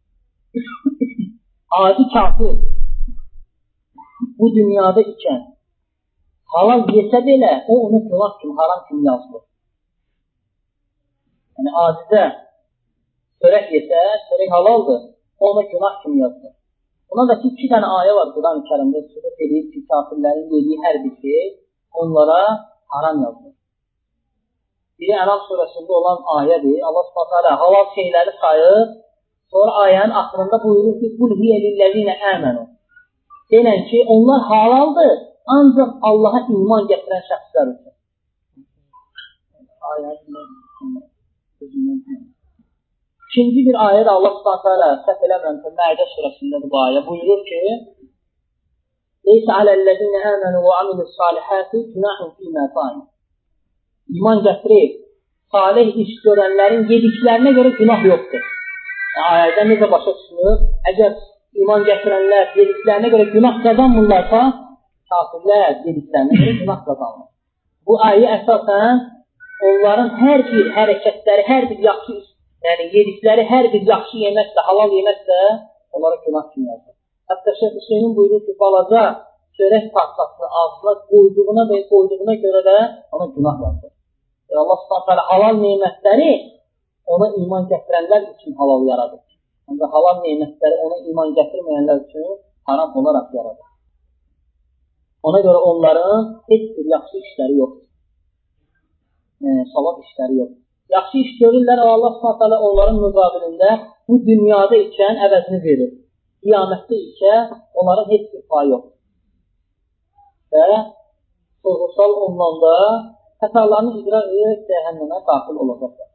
Adi kafir bu dünyada ikən halal yesə belə, o onu günah kimi, haram kimi yazılır. Yəni adidə çörək yesə, çörək halaldır. Ona günah kimi yazılır. Buna da ki, 2 dənə ayə var Quran-ı Kərimdə sübut edib ki, kafirlərin yediyi hər bir şey onlara haram yazılır. Biri Ənam surəsində olan ayədir. Allah s.ə.v. halal şeyləri sayır. Sonra ayənin axırında buyurur ki, قُلْ هِيَ لِلَّذِينَ آمَنُوا Deyilən ki, onlar halaldır, ancaq Allaha iman gətirən şəxslər üçün. İkinci bir ayədə Allah Subhanahu səhv eləmirəmsə Məidə surəsindədir bu ayə. Buyurur ki: "Leysa alellezine amenu ve amilussalihati günahun fîmâ ta'im." İman gətirib salih iş görənlərin yediklərinə görə günah yoxdur. Ayədə necə başa düşülür? Əgər iman gətirənlər yediklərinə görə günah qazanmırlarsa, kafirlər yediklərinə görə günah qazanmır. Bu ayə əsasən onların hər bir hərəkətləri, hər bir yaxşı iş, yəni yedikləri hər bir yaxşı yemək də, halal yemək də onlara günah kimi yazır. Hətta Şeyx Hüseynin buyurur ki, balaca çörək parçasını ağzına qoyduğuna görə də ona günah yazır. Allah Subhanahu halal nemətləri ona iman gətirənlər üçün halal yaradır. Ancaq halal nemətləri ona iman gətirməyənlər üçün haram olaraq yaradır. Ona görə onların heç bir yaxşı işləri yoxdur. Savab işləri yoxdur. Yaxşı iş görürlər, Allah Subhanahu onların müqabilində bu dünyada ikən əvəzini verir. Qiyamətdə ikən onların heç bir payı yoxdur. Və sorğusal ondan da xətalarını idrak edərək cəhənnəmə daxil olacaqlar.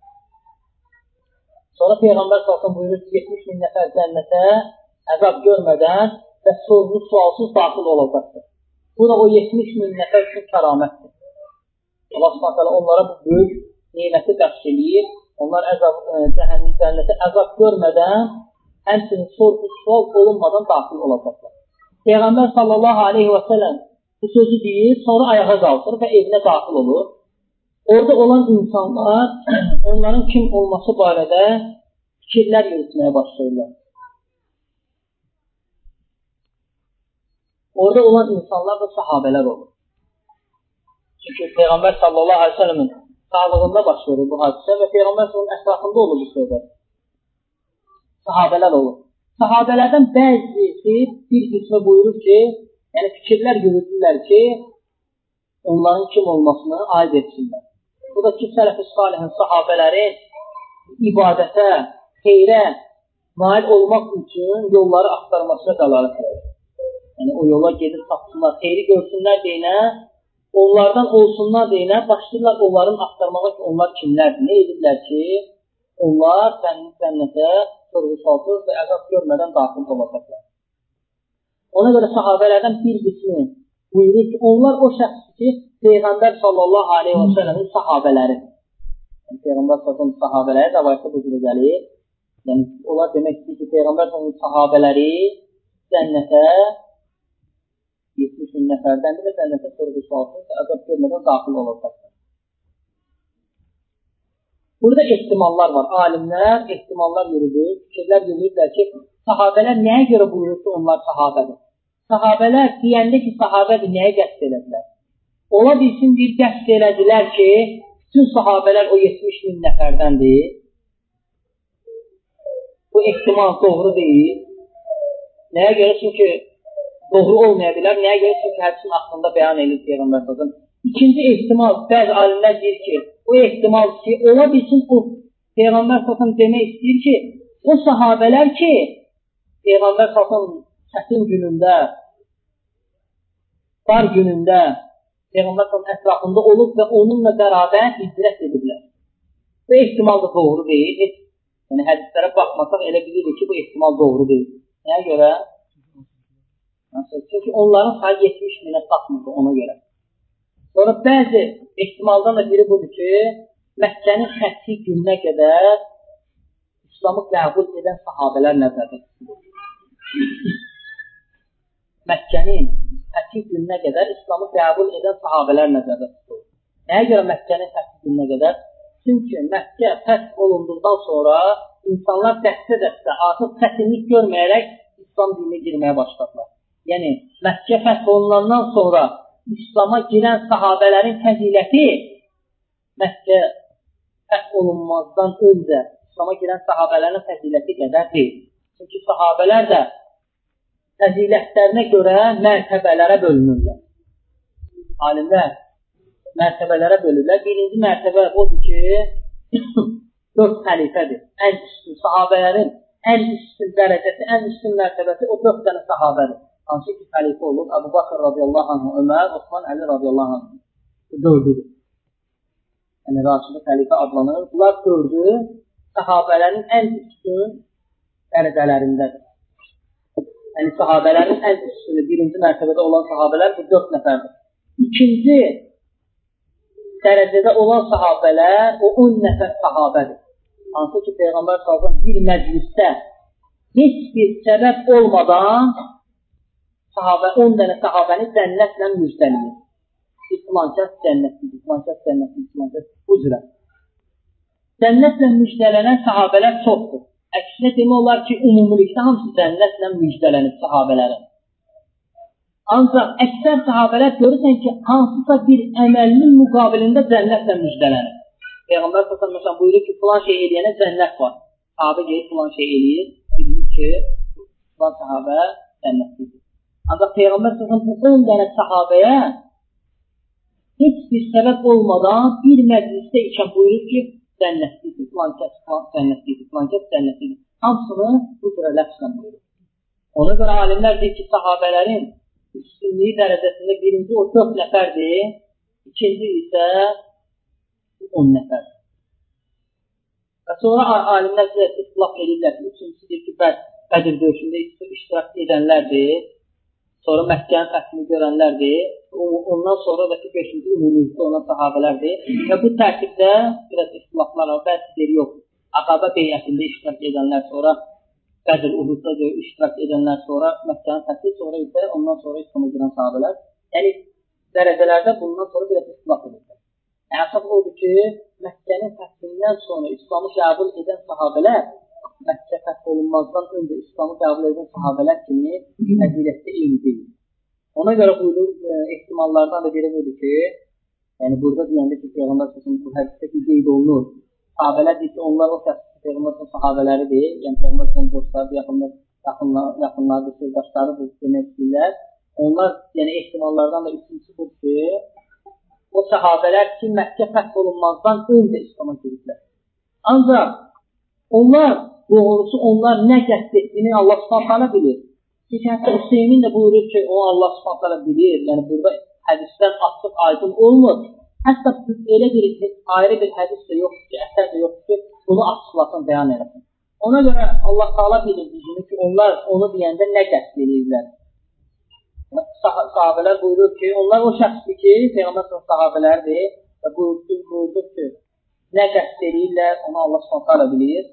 Sonra Peyğəmbər sallallahu buyurur ki, 70 min nəfər cənnətə əzab görmədən və sorğu sualsız daxil olacaqdır. Bu da o 70 min nəfər üçün kəramətdir. Allah Subhanahu onlara bu böyük neməti bəxş eləyir. Onlar cənnətə əzab görmədən, həmçinin sorğu sual olunmadan daxil olacaqlar. Peyğəmbər sallallahu aleyhi və səlləm bu sözü deyir, sonra ayağa qalxır və evinə daxil olur. Orada olan insanlar onların kim olması barədə fikirlər yürütməyə başlayırlar. Orada olan insanlar da sahabələr olur. Çünki Peyğəmbər sallallahu aleyhi ve sellemin sağlığında baş verir bu hadisə və Peyğəmbər sallallahu ətrafında olur bu söhbət. Sahabələr olur. Sahabələrdən bəzisi bir qismi buyurur ki, yəni fikirlər yürüdürlər ki, onların kim olmasını aid etsinlər. Bu da ki, sələf-i salihin sahabələrin ibadətə, xeyrə nail olmaq üçün yolları axtarmasına dəlalət edir. Yəni o yola gedib tapsınlar, xeyri görsünlər deyinə, onlardan olsunlar deyinə, başlayırlar onların axtarmağa ki, onlar kimlərdir, nə edirlər ki, onlar cənnətə sorğu-sualsız və əzab görmədən daxil olacaqlar. Ona görə sahabələrdən bir qismi buyurur ki, onlar o şəxsdir ki, Peyğəmbər sallallahu aleyhi və səlləmin sahabələri. Yəni, Peyğəmbər sallallahu sahabələri rəvayətdə bu cürə gəlir. Yəni, onlar demək istəyir ki, Peyğəmbər sallallahu sahabələri cənnətə 70 min nəfərdəndir və cənnətə sorğu-sualsız və əzab görmədən daxil olacaqlar. Burada ehtimallar var. Alimlər ehtimallar yürüdür. Fikirlər yürüdürlər ki, sahabələr nəyə görə buyurur ki, onlar sahabədir? Sahabələr deyəndə ki, sahabədir, nəyə qəsd elədilər? Ola bilsin, bir qəsd elədilər ki, bütün sahabələr o 70 min nəfərdəndir. Bu ehtimal doğru deyil. Nəyə görə? Çünki doğru olmaya bilər. Nəyə görə? Çünki hədisin haqqında bəyan edilir Peyğəmbər sallallahu. İkinci ehtimal, bəzi alimlər deyir ki, o ehtimal ki, ola bilsin o Peyğəmbər sallallahu demək istəyir ki, o sahabələr ki, Peyğəmbər sallallahu çətin günündə, dar günündə Peyğəmbər sallallahu ətrafında olub və onunla bərabər hicrət ediblər. Bu ehtimal da doğru deyil. Yəni hədislərə baxmasaq elə bilirik ki, bu ehtimal doğru deyil. Nəyə görə? Çünki onların sayı 70 minə çatmırdı ona görə. Sonra bəzi ehtimaldan da biri budur ki, Məkkənin fəthi gününə qədər İslamı qəbul edən sahabələr nəzərdə tutulur. Məkkənin fəthi gününə qədər İslamı qəbul edən sahabələr nəzərdə tutulur. Nəyə görə Məkkənin fəthi gününə qədər? Çünki Məkkə fəth olunduqdan sonra insanlar dəstə-dəstə artıq çətinlik görməyərək İslam dininə girməyə başladılar. Yəni, Məkkə fəth olunandan sonra İslama girən sahabələrin fəziləti Məkkə fəth olunmazdan öncə İslama girən sahabələrin fəziləti qədər deyil. Çünki sahabələr də fəzilətlərinə görə mərtəbələrə bölünürlər. Alimlər mərtəbələrə bölürlər. Birinci mərtəbə odur ki, 4 xəlifədir. Ən üstün sahabələrin ən üstün dərəcəsi, ən üstün mərtəbəsi o 4 dənə sahabədir. Hansı ki, xəlifə olur, Əbu Bakır radiyallahu anh, Ömər, Osman, Əli radiyallahu anh. Bu 4-düdür. yəni Raşidi xəlifə adlanır. Bunlar 4-ü sahabələrin ən üstün dərəcələrindədir. Yəni sahabələrin ən üstünü, birinci mərtəbədə olan sahabələr bu 4 nəfərdir. İkinci dərəcədə olan sahabələr o 10 nəfər sahabədir. Hansı ki, Peyğəmbər sallallahu bir məclisdə heç bir səbəb olmadan 10 dənə sahabəni cənnətlə müjdəliyir. İslamkəs cənnətlidir, İslamkəs cənnətlidir, İslamkəs bu cürə. Cənnətlə müjdələnən sahabələr çoxdur. Əksinə demək olar ki, ümumilikdə hamısı cənnətlə müjdələnib sahabələrin. Ancaq əksər sahabələr görürsən ki, hansısa bir əməlinin müqabilində cənnətlə müjdələnib. Peyğəmbər sallallahu məsələn buyurur ki, filan şey eləyənə cənnət var. Sahabə gəlib filan şey eləyir, bilir ki, filan sahabə cənnətlidir. Ancaq Peyğəmbər sallallahu bu 10 dənə sahabəyə heç bir səbəb olmadan bir məclisdə ikən buyurur ki, cənnətlidir, filan kəs cənnətlidir, filan kəs cənnətlidir. Hamısını bu cürə ləfslə buyurur. Ona görə alimlər deyir ki, sahabələrin üstünlüyü dərəcəsində birinci o 4 nəfərdir, ikinci isə 10 nəfər. Və sonra alimlər istilaf edirlər ki, üçüncüsü deyir ki, Bədir döyüşündə iştirak edənlərdir, sonra Məkkənin fəthini görənlərdir, ondan sonra da ki, 5-ci ümumilikdə olan sahabələrdir. Və bu tərtibdə biraz istilaflar var, bəzi deyir yox, Aqaba beyətində iştirak edənlər, sonra Bədir, Uhudda iştirak edənlər, sonra Məkkənin fəthi, sonra isə ondan sonra İslam'a girən sahabələr. Yəni, dərəcələrdə bundan sonra biraz istilaf edirlər. Əsas odur ki, Məkkənin fəthindən sonra İslam'ı qəbul edən sahabələr, Məkkə fəth olunmazdan öncə İslam'ı qəbul edən sahabələr kimi fəzilətdə eyni deyil. Ona görə buyurur, ehtimallardan da biri budur ki, yəni burada deyəndə ki, Peyğəmbər səsinin bu hədisdə ki, qeyd olunur. Sahabələr deyir ki, onlar o səsi Peyğəmbər sahabələridir, yəni Peyğəmbər dostları, yaxınlardır, sözdaşlarıdır demək istəyirlər. Onlar, yəni ehtimallardan da üçüncüsü budur ki, o sahabələr ki, Məkkə fəth olunmazdan öncə İslam'a giriblər. Ancaq onlar, doğrusu onlar nə qəsd etdiyini Allah Subhanahu bilir. Çünki hətta Hüseynin də buyurur ki, o Allah Subhanahu bilir, yəni burada hədisdən açıq aydın olmur. Hətta elə bir ayrı bir hədis də yoxdur ki, əsər də yoxdur ki, bunu açıqlasın, bəyan eləsin. Ona görə Allah Taala bilir düzünü ki, onlar onu deyəndə nə qəsd edirlər. Sahabələr buyurur ki, onlar o şəxsdir ki, Peyğəmbər sahabələrdir və buyurdur ki, nə qəsd edirlər, onu Allah Taala bilir.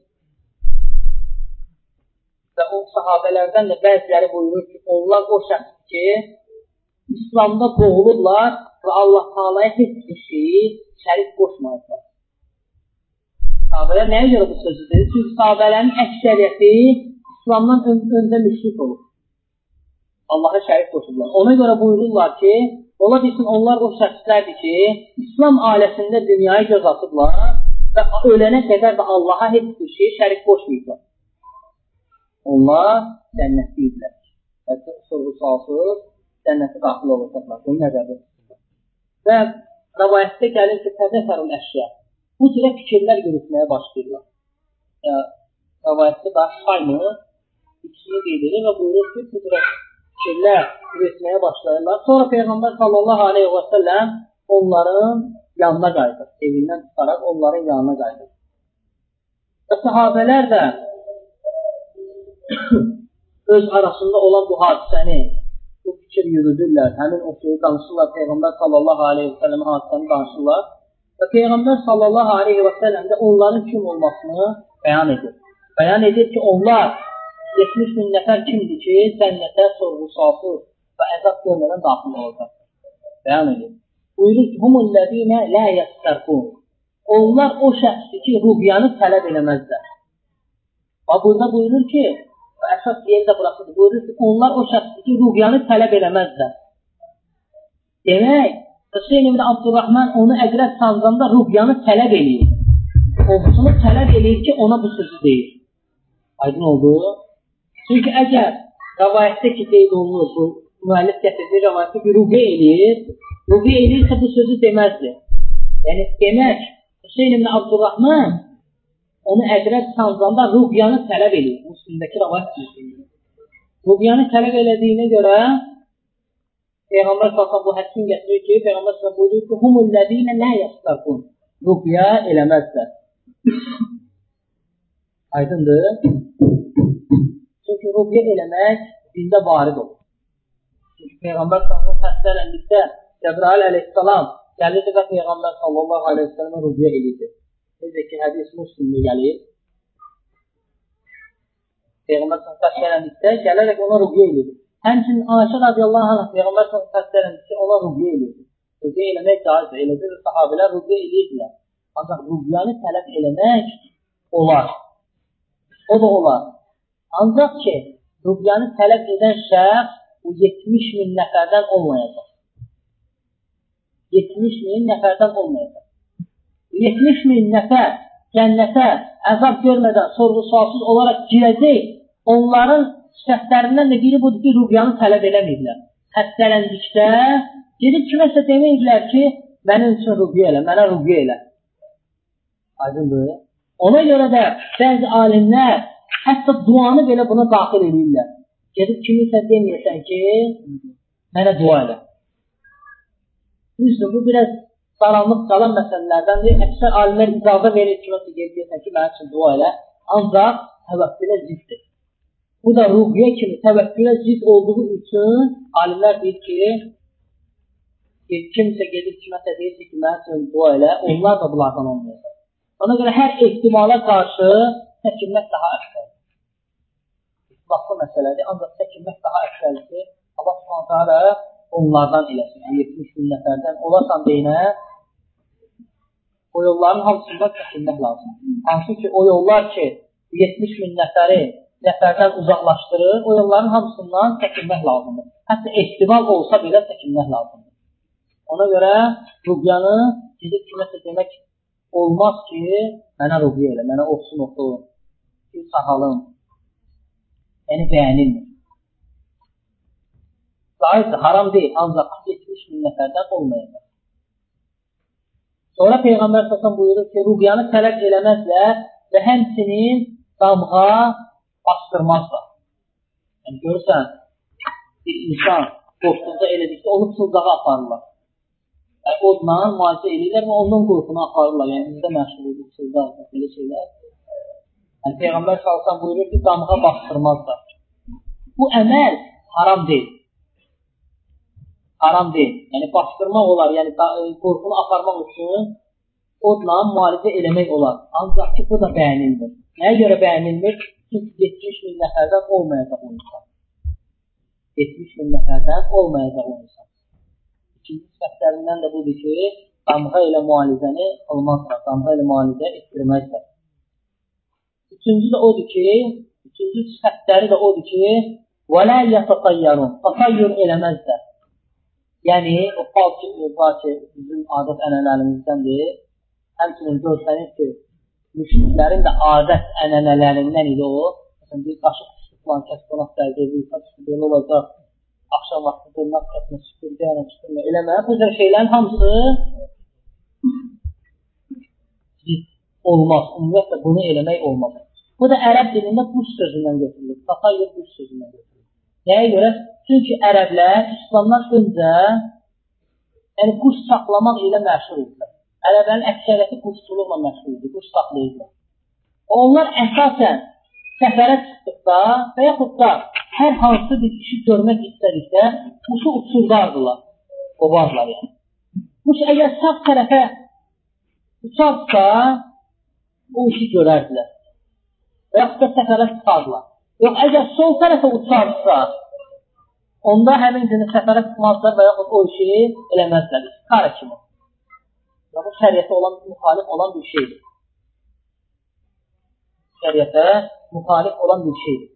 Və o sahabələrdən də bəziləri buyurur ki, onlar o şəxsdir ki, İslamda boğulurlar və Allah Taala'ya heç bir şeyi şərik qoşmayırlar. Sahabələr nəyə görə bu sözü deyir? Çünki sahabələrin əksəriyyəti İslamdan öncə müşrik olur. Allah'a şərik qoşurlar. Ona görə buyururlar ki, ola bilsin onlar o şəxslərdir ki, İslam ailəsində dünyaya göz atıblar və ölənə qədər də Allah'a heç bir şeyi şərik qoşmayıblar. Onlar cənnətlidirlər. Və sorğu-sualsız cənnətə daxil olacaqlar. Bunu nəzərdə tuturlar. Və rəvayətdə gəlir ki, təzəfərul əşya. Bu cürə fikirlər yürütməyə başlayırlar. Rəvayətdə daha saymır, ikisini qeyd edir və buyurur ki, bu cürə fikirlər yürütməyə başlayırlar. Sonra Peyğəmbər sallallahu aleyhi və səlləm onların yanına qayıdır. Evindən tutaraq onların yanına qayıdır. Və sahabələr də öz arasında olan bu hadisəni, bu fikir yürüdürlər. Həmin o şeyi danışırlar. Peyğəmbər sallallahu aleyhi və səlləm hadisəni danışırlar. Və Peyğəmbər sallallahu aleyhi və səlləm də onların kim olmasını bəyan edir. Bəyan edir ki, onlar 70 min nəfər kimdir ki, cənnətə sorğu-sualsız və əzab görmədən daxil olacaq. Bəyan edir. Buyurur ki, humullezine la yastarqun. Onlar o şəxsdir ki, ruhiyanı tələb eləməzlər. Və burada buyurur ki, əsas yeri də burasıdır. Buyurur ki, onlar o şəxsdir ki, ruhiyanı tələb eləməzlər. Demək, Hüseyin ibn Abdurrahman onu əqrəb sancanda ruhiyanı tələb eləyir. Olğusunu tələb eləyir ki, ona bu sözü deyir. Aydın oldu. Çünki əgər rəvayətdə ki, qeyd olunur, bu müəllif gətirdiyi rəvayətdə ki, ruhi eləyirsə bu sözü deməzdir. Yəni, demək, Hüseyin ibn Abdurrahman onu əqrəb sancanda ruhiyanı tələb eləyir. Müslümdəki rəvayət düzdür. Ruhiyanı tələb elədiyinə görə Peyğəmbər sallallahu bu hədsin gətirir ki, Peyğəmbər sallallahu buyurur ki, humullezine la yastarqun. ruqya eləməzlər. Aydındır? Çünki ruqya eləmək dində varid olur. Çünki Peyğəmbər sallallahu xəstələndikdə Cəbrail əleyhissalam gəlirdi və Peyğəmbər sallallahu aleyhi ve sellemə ruqya eləyirdi. Necə ki, hədis Müslimdə gəlir. Peyğəmbər sallallahu xəstələndikdə gələrək ona ruqya eləyirdi. Həmçinin Ayşə radiyallahu anh Peyğəmbər sallallahu xəstələndikdə ona ruqya eləyirdi. Ruqya eləmək caizdir. Eləcə də sahabələr ruqya eləyirdilər. Ancaq ruqyanı tələb eləmək olar. O da olar. Ancaq ki, ruqyanı tələb edən şəxs bu 70.000 nəfərdən olmayacaq. 70.000 nəfərdən olmayacaq. 70.000 nəfər cənnətə əzab görmədən sorğu-sualsız olaraq girəcək. Onların sifətlərindən də biri budur ki, ruqyanı tələb eləməyirlər. Xəstələndikdə gedib kiməsə deməyirlər ki, mənim üçün ruqya elə, mənə ruqya elə. Aydındır. Ona görə də bəzi alimlər hətta duanı belə buna daxil edirlər. Gedib kimisə deməyəsən ki, mənə dua elə. Düzdür, bu biraz qaranlıq qalan məsələlərdəndir. Əksər alimlər icazə verir kiməsə gedib ki, mənim üçün dua elə. Ancaq təvəkkülə ziddir. Bu da ruqya kimi təvəkkülə zid olduğu üçün alimlər deyir ki, kimsə gedib kiməsə deyirsə ki, mənim üçün dua elə, onlar da bunlardan olmayacaq. Ona görə hər ehtimala qarşı çəkinmək daha əfsəldir. İslamlı məsələdir, ancaq çəkinmək daha əfsəldir. Allah s.ə.v. onlardan eləsin. 70.000 nəfərdən olasan deyinə, o yolların hamısından çəkinmək lazım. Hansı ki, o yollar ki, 70.000 nəfərdən uzaqlaşdırır, o yolların hamısından çəkinmək lazımdır. Hətta ehtimal olsa belə çəkinmək lazımdır. Ona görə ruqyanı gedib kiməsə demək olmaz ki, mənə ruqya elə, mənə olsun oxu, ki, sağalım. Yəni, bəyənilmir. Zahirdir, haram deyil, ancaq 70.000 nəfərdən olmayacaq. Sonra Peyğəmbər s.ə.v buyurur ki, ruqyanı tələb eləməzlər və həmçinin damğa bastırmazlar. Yəni, görürsən, bir insan qorxduğunda elədikdə onu çıldağa aparırlar. Odla müalicə edirlər və ondan qorxunu aparırlar. Yəni, bizdə məşğul edir, çıldaq, belə şeylər. Yəni, Peyğəmbər s.ə.v buyurur ki, damğa bastırmazlar. Bu əməl haram deyil. Haram deyil. Yəni, bastırmaq olar, yəni qorxunu aparmaq üçün odla müalicə eləmək olar. Ancaq ki, bu da bəyənilmir. Nəyə görə bəyənilmir? Çünki 70.000 nəfərdən olmayacaq o insan. 70.000 nəfərdən olmayacaq o insan. İkinci sifətlərindən də budur ki, damğa ilə müalicəni olmazlar, damğa ilə müalicə etdirməzlər. Üçüncü sifətləri də odur ki, وَلَا يَتَطَيَّرُونَ Tatayyur eləməzlər. Yəni, o var ki, bizim adət ənənələrimіздəndir. Həmçinin görsənir ki, müşriklərin də adət ənənələrindən idi o. Məsələn, bir qaşıq tutulan kəs qonaq gəldi, bir qaşıq belə olacaq, axşam vaxtı dırnaq kəsmə, süpürgə, eləmə. Bu cür şeylərin hamısı olmaz. Ümumiyyətlə, bunu eləmək olmaz. Bu da ərəb dilində quş sözündən götürülür. Tatayyur quş sözündən götürülür. Nəyə görə? Çünki ərəblər İslamdan öncə quş saxlamaq ilə məşğul edirlər. Ərəblərin əksəriyyəti quşçuluqla məşğul edir, quş saxlayırlar. Onlar əsasən səfərə çıxdıqda və yaxud da hər hansı bir işi görmək istədikdə quşu uçurdardılar, qovarlar yəni. Quş əgər sağ tərəfə uçarsa, o işi görərdilər və yaxud da səfərə çıxardılar. Yox, əgər sol tərəfə uçarsa, onda həmin günü səfərə çıxmazlar və yaxud o işi eləməzlər. İstiqarə kimi. Bu şəriətə müxalif olan bir şeydir. Şəriətə müxalif olan bir şeydir.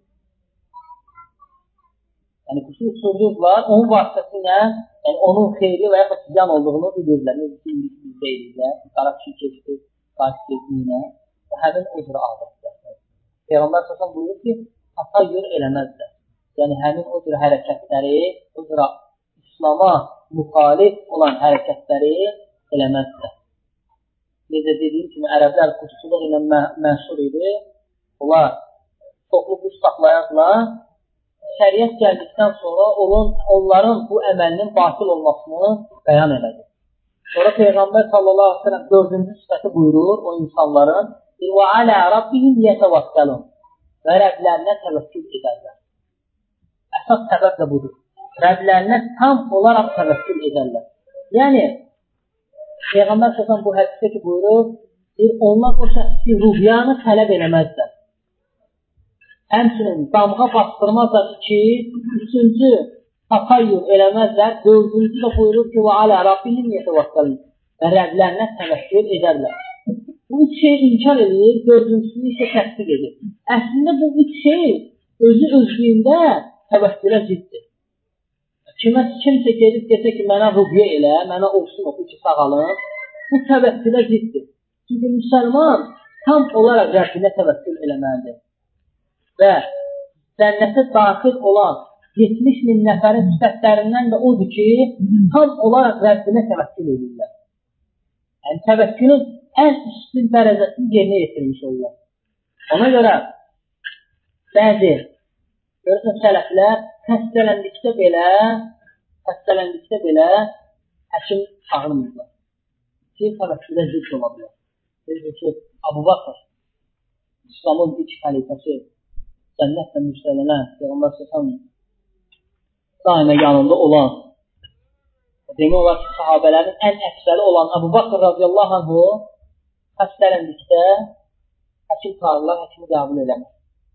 Yəni, quşu uçurduqlar, onun vasitəsilə onun xeyri və yaxud ziyan olduğunu bilirlər. Necə ki, bizdə edirlər, qara kişi keçdir, qarşı keçdiyinə və həmin o cür adətlər. Peyğəmbər s.ə.v buyurur ki, tatayyur eləməzlər. Yəni, həmin o cür hərəkətləri, o cür İslama müxalif olan hərəkətləri eləməzlər. Necə dediyim kimi, ərəblər quşçuluq ilə məşğul idi. Onlar çoxlu quş saxlayardılar. Şəriət gəldikdən sonra onların bu əməlinin batil olmasını bəyan elədi. Sonra Peyğəmbər sallallahu aleyhi ve sellem 4-cü sifəti buyurur o insanların və alə rabbihim yətəvəkkəlun və Rəblərinə təvəkkül edərlər. Əsas səbəb də budur. Rəblərinə tam olaraq təvəkkül edərlər. Yəni, Peyğəmbər sallallahu bu hədisdə ki buyurur, onlar o şəxsi ruhiyanı tələb eləməzlər. Həmçinin damğa bastırmazlar ki, 3-cü takayyur eləməzlər, 4-cü də buyurur ki, və alə rabbihim yətəvəkkəlun və Rəblərinə təvəkkül edərlər. Bu üç şey inkar edir, 4-cüsünü isə təsdiq edir. Əslində bu üç şey özü özlüyündə təvəkkülə ziddir. Kimsə gedib desə ki, mənə ruhiyə elə, mənə olsun oxu ki, sağalım, bu təvəkkülə ziddir. Çünki müsəlman tam olaraq Rəbbinə təvəkkül eləməlidir. Və cənnətə daxil olan 70.000 nəfərin sifətlərindən də odur ki, tam olaraq Rəbbinə təvəkkül edirlər. Yəni, təvəkkülün ən üstün dərəcəsini yerinə yetirmiş olurlar. Ona görə bəzi görürsən sələflər xəstələndikdə belə həkim çağırmırlar. Ki, təvəkkülə zidd ola bilər. Deyir ki, Abu Bakr, İslamın ilk xəlifəsi, cənnətlə müjdələnən, Peyğəmbər sallallahu daimə yanında olan, demək olar ki, sahabələrin ən əfsəli olan Abu Bakr radiyallahu anhu xəstələndikdə həkim çağırırlar, həkimi qəbul eləmir.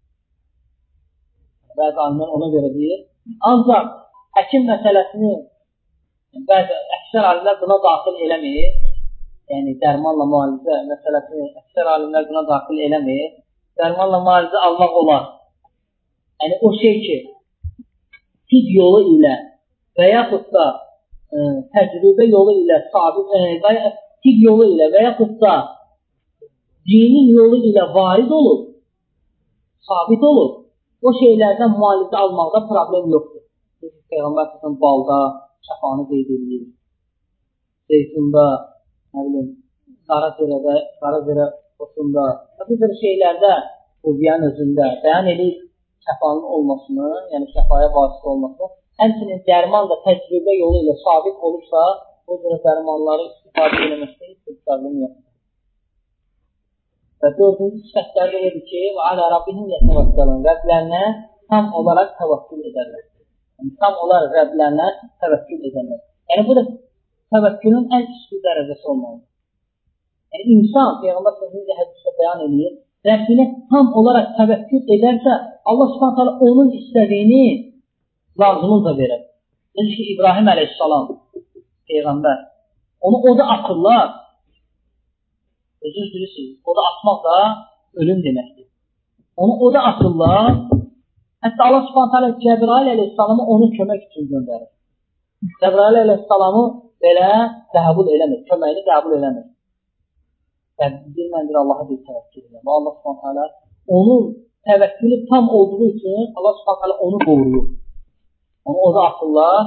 Bəzi alimlər ona görə deyir. Ancaq həkim məsələsini bəzi əksər alimlər buna daxil eləmir. Yəni, dərmanla müalicə məsələsini əksər alimlər buna daxil eləmir. Dərmanla müalicə almaq olar. Yəni, o şey ki, tibb yolu ilə və yaxud da təcrübə yolu ilə tibb yolu ilə və yaxud da dinin yolu ilə varid olub, sabit olub, o şeylərdən müalicə almaqda problem yoxdur. Peyğəmbər balda şəfanı qeyd edir, zeytunda, qara zirə otunda, bu tür şeylərdə ruhiyyənin özündə bəyan edir şəfanın olmasını, yəni şəfaya vasitə olmasını, həmçinin dərman da təcrübə yolu ilə sabit olursa, o cürə dərmanları istifadə eləməkdə heç bir problem yoxdur. Və 4-cü sifətlərdə edir ki, və alə rabbihim yətəvəkkəlun, Rəblərinə tam olaraq təvəkkül edərlər. Yəni, tam olaraq Rəblərinə təvəkkül edərlər. Yəni, bu da təvəkkülün ən üstün dərəcəsi olmalıdır. Yəni, insan, Peyğəmbər sözünü hədisdə bəyan edir, Rəbbinə tam olaraq təvəkkül edərsə, Allah subhanətələ onun istədiyini lazımını da verər. Necə ki, İbrahim əleyhissalam, Peyğəmbər, onu oda atırlar, özünüz bilirsiniz, oda atmaq da ölüm deməkdir. Onu oda atırlar, hətta Allah subhanətələ Cəbrail əleyhissalamı onun kömək üçün göndərir. Cəbrail əleyhissalamı belə qəbul eləmir, köməyini qəbul eləmir. Bilməndir Allaha bir təvəkkül edir. Və Allah subhanətələ onun təvəkkülü tam olduğu üçün Allah subhanətələ onu qoruyur. Onu oda atırlar.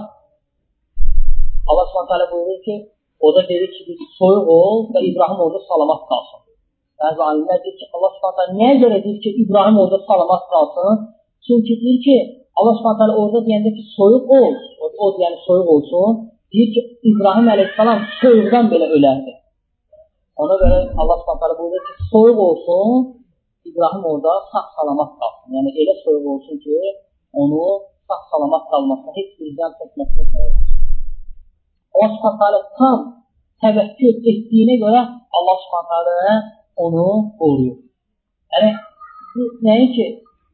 Allah subhanətələ buyurur ki, oda dedi ki, soyuq ol və İbrahim orada salamat qalsın. Bəzi alimlər deyir ki, Allah subhanətələ nəyə görə deyir ki, İbrahim orada salamat qalsın? Çünki deyir ki, Allah subhanətələ orada deyəndə ki, soyuq ol, o deyəni soyuq olsun, deyir ki, İbrahim əleyhissalam soyuqdan belə ölərdi. Ona görə Allah subhanətələ buyurur ki, soyuq olsun, İbrahim orada sağ-salamat qalsın. Yəni, elə soyuq olsun ki, onu sağ-salamat qalmasına heç bir ziyan çəkməsini sayılır. Allah subhanətələ tam təvəkkül etdiyinə görə Allah subhanətələ onu qoruyur. Yəni, bu nəyin ki,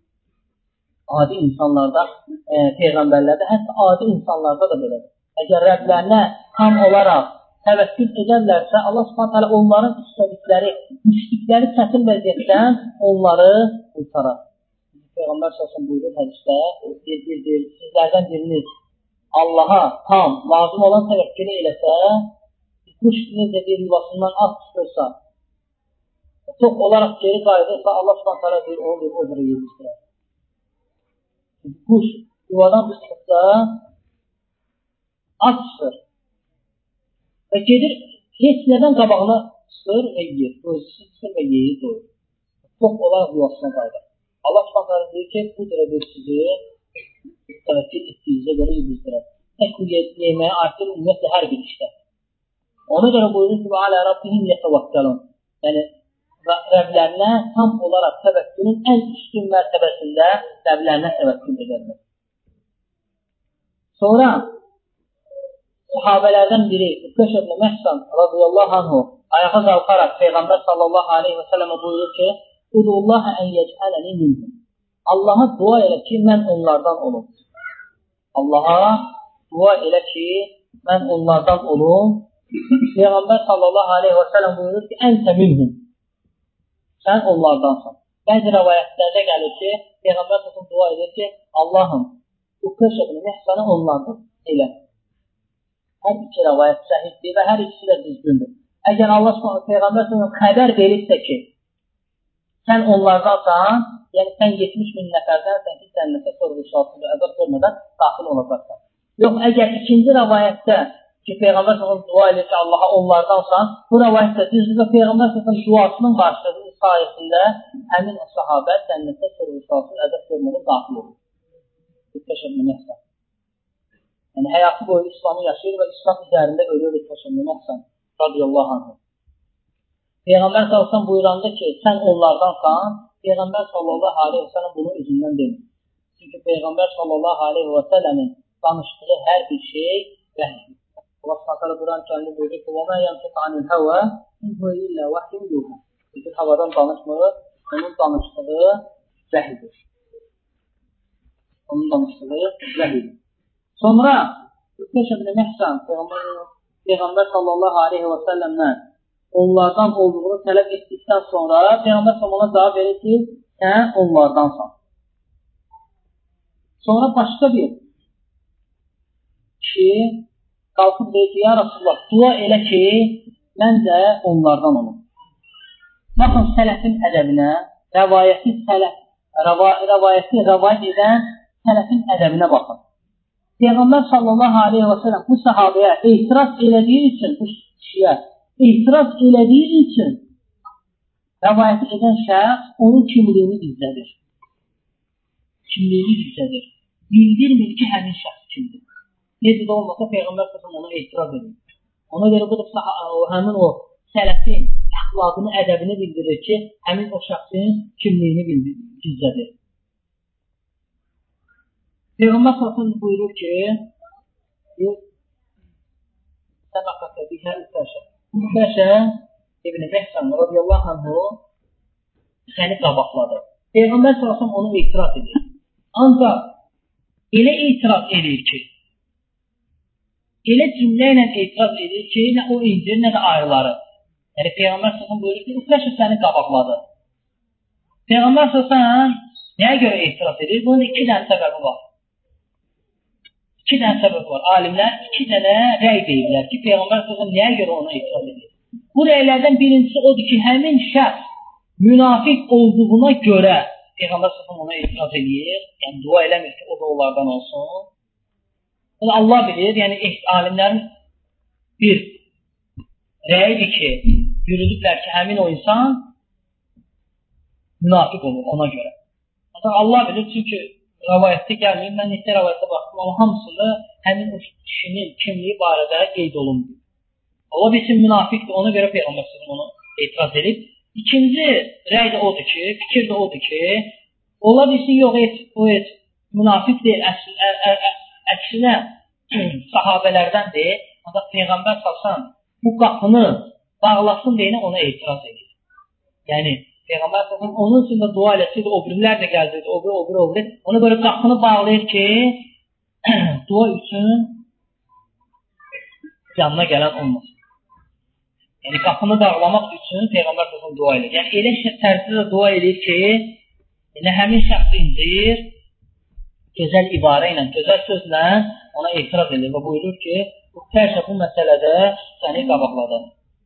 adi insanlarda, peyğəmbərlərdə, hətta adi insanlarda da belədir. Əgər Rəblərinə tam olaraq təvəkkül edərlərsə, Allah subhanətələ onların istədikləri, müşrikləri çətin vəziyyətdən onları qurtarar. Peyğəmbər sallallahu buyurur hədisdə, sizlərdən biriniz Allaha tam, lazım olan təvəkkülü eləsə, quş necə bir yuvasından az çıxırsa, çox olaraq geri qayıdırsa, Allah subhanətələ deyir, o cürə yetişdirər. Quş yuvadan çıxırsa, az çıxır. Və gedir, heç nədən qabağına çıxır və yiyir. Özüsü çıxır və yiyir, doyur. Çox olaraq yuvasına qayıdır. Allah subhanətələ deyir ki, bu cürə bir sizi təvəkkül etdiyinizə görə yedizdirər. Tək yeməyə artır ümumiyyətlə hər bir işdə. Ona görə buyurur ki, alə Rabbihim yətəvəkkəlun. Yəni, Rəblərinə tam olaraq təvəkkülün ən üstün mərtəbəsində Rəblərinə təvəkkül edərlər. Sonra sahabələrdən biri Üqbəş ibn Məhsan radiyallahu anhu ayağa qalxaraq Peyğəmbər sallallahu aleyhi və səlləmə buyurur ki, Udullaha ən yecələni minhum. Allaha dua elə ki, mən onlardan olum. Allaha dua elə ki, mən onlardan olum. Peyğəmbər sallallahu aleyhi və səlləm buyurur ki, əntə minhum. Sən onlardansan. Bəzi rəvayətlərdə gəlir ki, Peyğəmbər sallallahu dua edir ki, Allahım, bu köşəqini məhsəni onlardan elə. Hər iki rəvayət səhiddir və hər ikisi də düzgündür. Əgər Allah Peyğəmbər sallallahu xəbər verirsə ki, sən onlardansan, yəni sən 70.000 nəfərdənsən ki, cənnətə sorğu-sualsız və əzab görmədən daxil olacaqsan. Yox, əgər ikinci rəvayətdə ki, Peyğəmbər sallallahu dua edir ki, Allaha onlardansan, bu rəvayətdə düzdür və Peyğəmbər sallallahu duasının başladığı sayəsində həmin o sahabə cənnətə sorğu-sualsız əzab görmədən daxil olur. Təşəkkür. Yəni həyatı boyu İslamı yaşayır və İslam üzərində ölür təşəkkür. Radiyallahu anh. Peyğəmbər sallallahu buyuranda ki, sən onlardansan, Peyğəmbər sallallahu aleyhi və səlləm bunu özündən demir. Çünki Peyğəmbər sallallahu aleyhi və səlləmin danışdığı hər bir şey vəhiydir. Allah s.ə.v. Quran kəndi buyurur ki, وَمَا يَنْتِقَ عَنِ الْهَوَى إِنْ هُوَ إِلَّا وَحْيٌ يُوحَى. Bütün havadan danışmır, onun danışdığı vəhiydir. Onun danışdığı vəhiydir. Sonra Üqbəş ibn Məhsan Peyğəmbər sallallahu aleyhi və səlləmdən onlardan olduğunu tələb etdikdən sonra Peyğəmbər sallallahu cavab verir ki, sən onlardansan. Sonra başqa bir kişi qalxıb deyir ki, ya Rasulullah, dua elə ki, mən də onlardan olum. Baxın sələfin ədəbinə, rəvayəti rəvayət edən sələfin ədəbinə baxın. Peyğəmbər sallallahu aleyhi və səlləm bu sahabəyə etiraz elədiyi üçün, bu kişiyə etiraz elədiyi üçün rəvayəti edən şəxs onun kimliyini gizlədir. Kimliyini gizlədir. Bildirmir ki, həmin şəxs kimdir. Necə də olmasa Peyğəmbər sallallahu ona etiraz edir. Ona görə bu da həmin o sələfin əxlaqını, ədəbini bildirir ki, həmin o şəxsin kimliyini gizlədir. Peyğəmbər sallallahu buyurur ki, səbəqətə bihə Üqbəşə ibn Məhsan radiyallahu anhu səni qabaqladı. Peyğəmbər sallallahu onu etiraz edir. Ancaq elə etiraz edir ki, elə cümlə ilə etiraz edir ki, nə o incir, nə də ayrıları. Yəni Peyğəmbər sallallahu buyurur ki, Üqbəşə səni qabaqladı. Peyğəmbər sallallahu nəyə görə etiraz edir? Bunun iki dənə səbəbi var. İki dənə səbəbi var. Alimlər iki dənə rəy deyirlər ki, Peyğəmbər sallallahu nəyə görə ona etiraz edir? Bu rəylərdən birincisi odur ki, həmin şəxs münafiq olduğuna görə Peyğəmbər sallallahu ona etiraz edir. Yəni dua eləmir ki, o da onlardan olsun. Bunu Allah bilir, yəni alimlərin bir rəyidir ki, yürüdüklər ki, həmin o insan münafiq olur ona görə. Allah bilir, çünki rəvayətdə gəlməyib, mən neçə rəvayətdə baxdım, amma hamısında həmin o kişinin kimliyi barədə qeyd olunmuyor. Allah bilsin münafiqdir, ona görə Peyğəmbər onu etiraz edib. İkinci rəy də odur ki, fikir də odur ki, ola bilsin, yox, o münafiq deyil, əksinə sahabələrdəndir, ancaq Peyğəmbər salsan bu qapını bağlasın deyinə ona etiraz edir. Yəni, Peyğəmbər salsan onun üçün də dua eləsəydi, o birilər də gəldirdi, o biri. Ona görə qapını bağlayır ki, dua üçün yanına gələn olmasın. Yəni, qapını bağlamaq üçün Peyğəmbər salsan dua edir. Yəni, elə tərzdə də dua edir ki, həmin şəxsi incir, gözəl ibarə ilə, gözəl sözlə ona etiraz edir və buyurur ki, Üqbəşə bu məsələdə səni qabaqladı.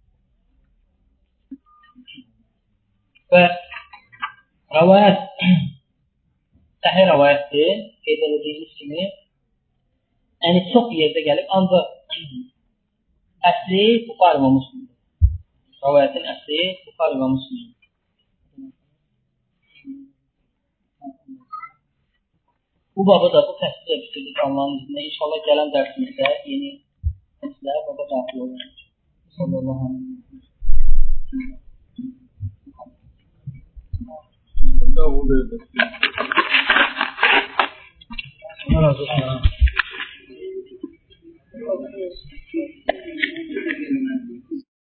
Və rəvayət, səhih rəvayətdir, qeyd edildiyimiz kimi, yəni çox yerdə gəlib, ancaq əsli Buxari və Müslimdir. Rəvayətin əsli Buxari və Müslimdir. Bu babı da bu təsvir etdirdik Allah'ın izniyle. İnşallah gələn dərsimizdə yeni dərslər baba daxil olacaq. sallallahu aleyhi ve sellem.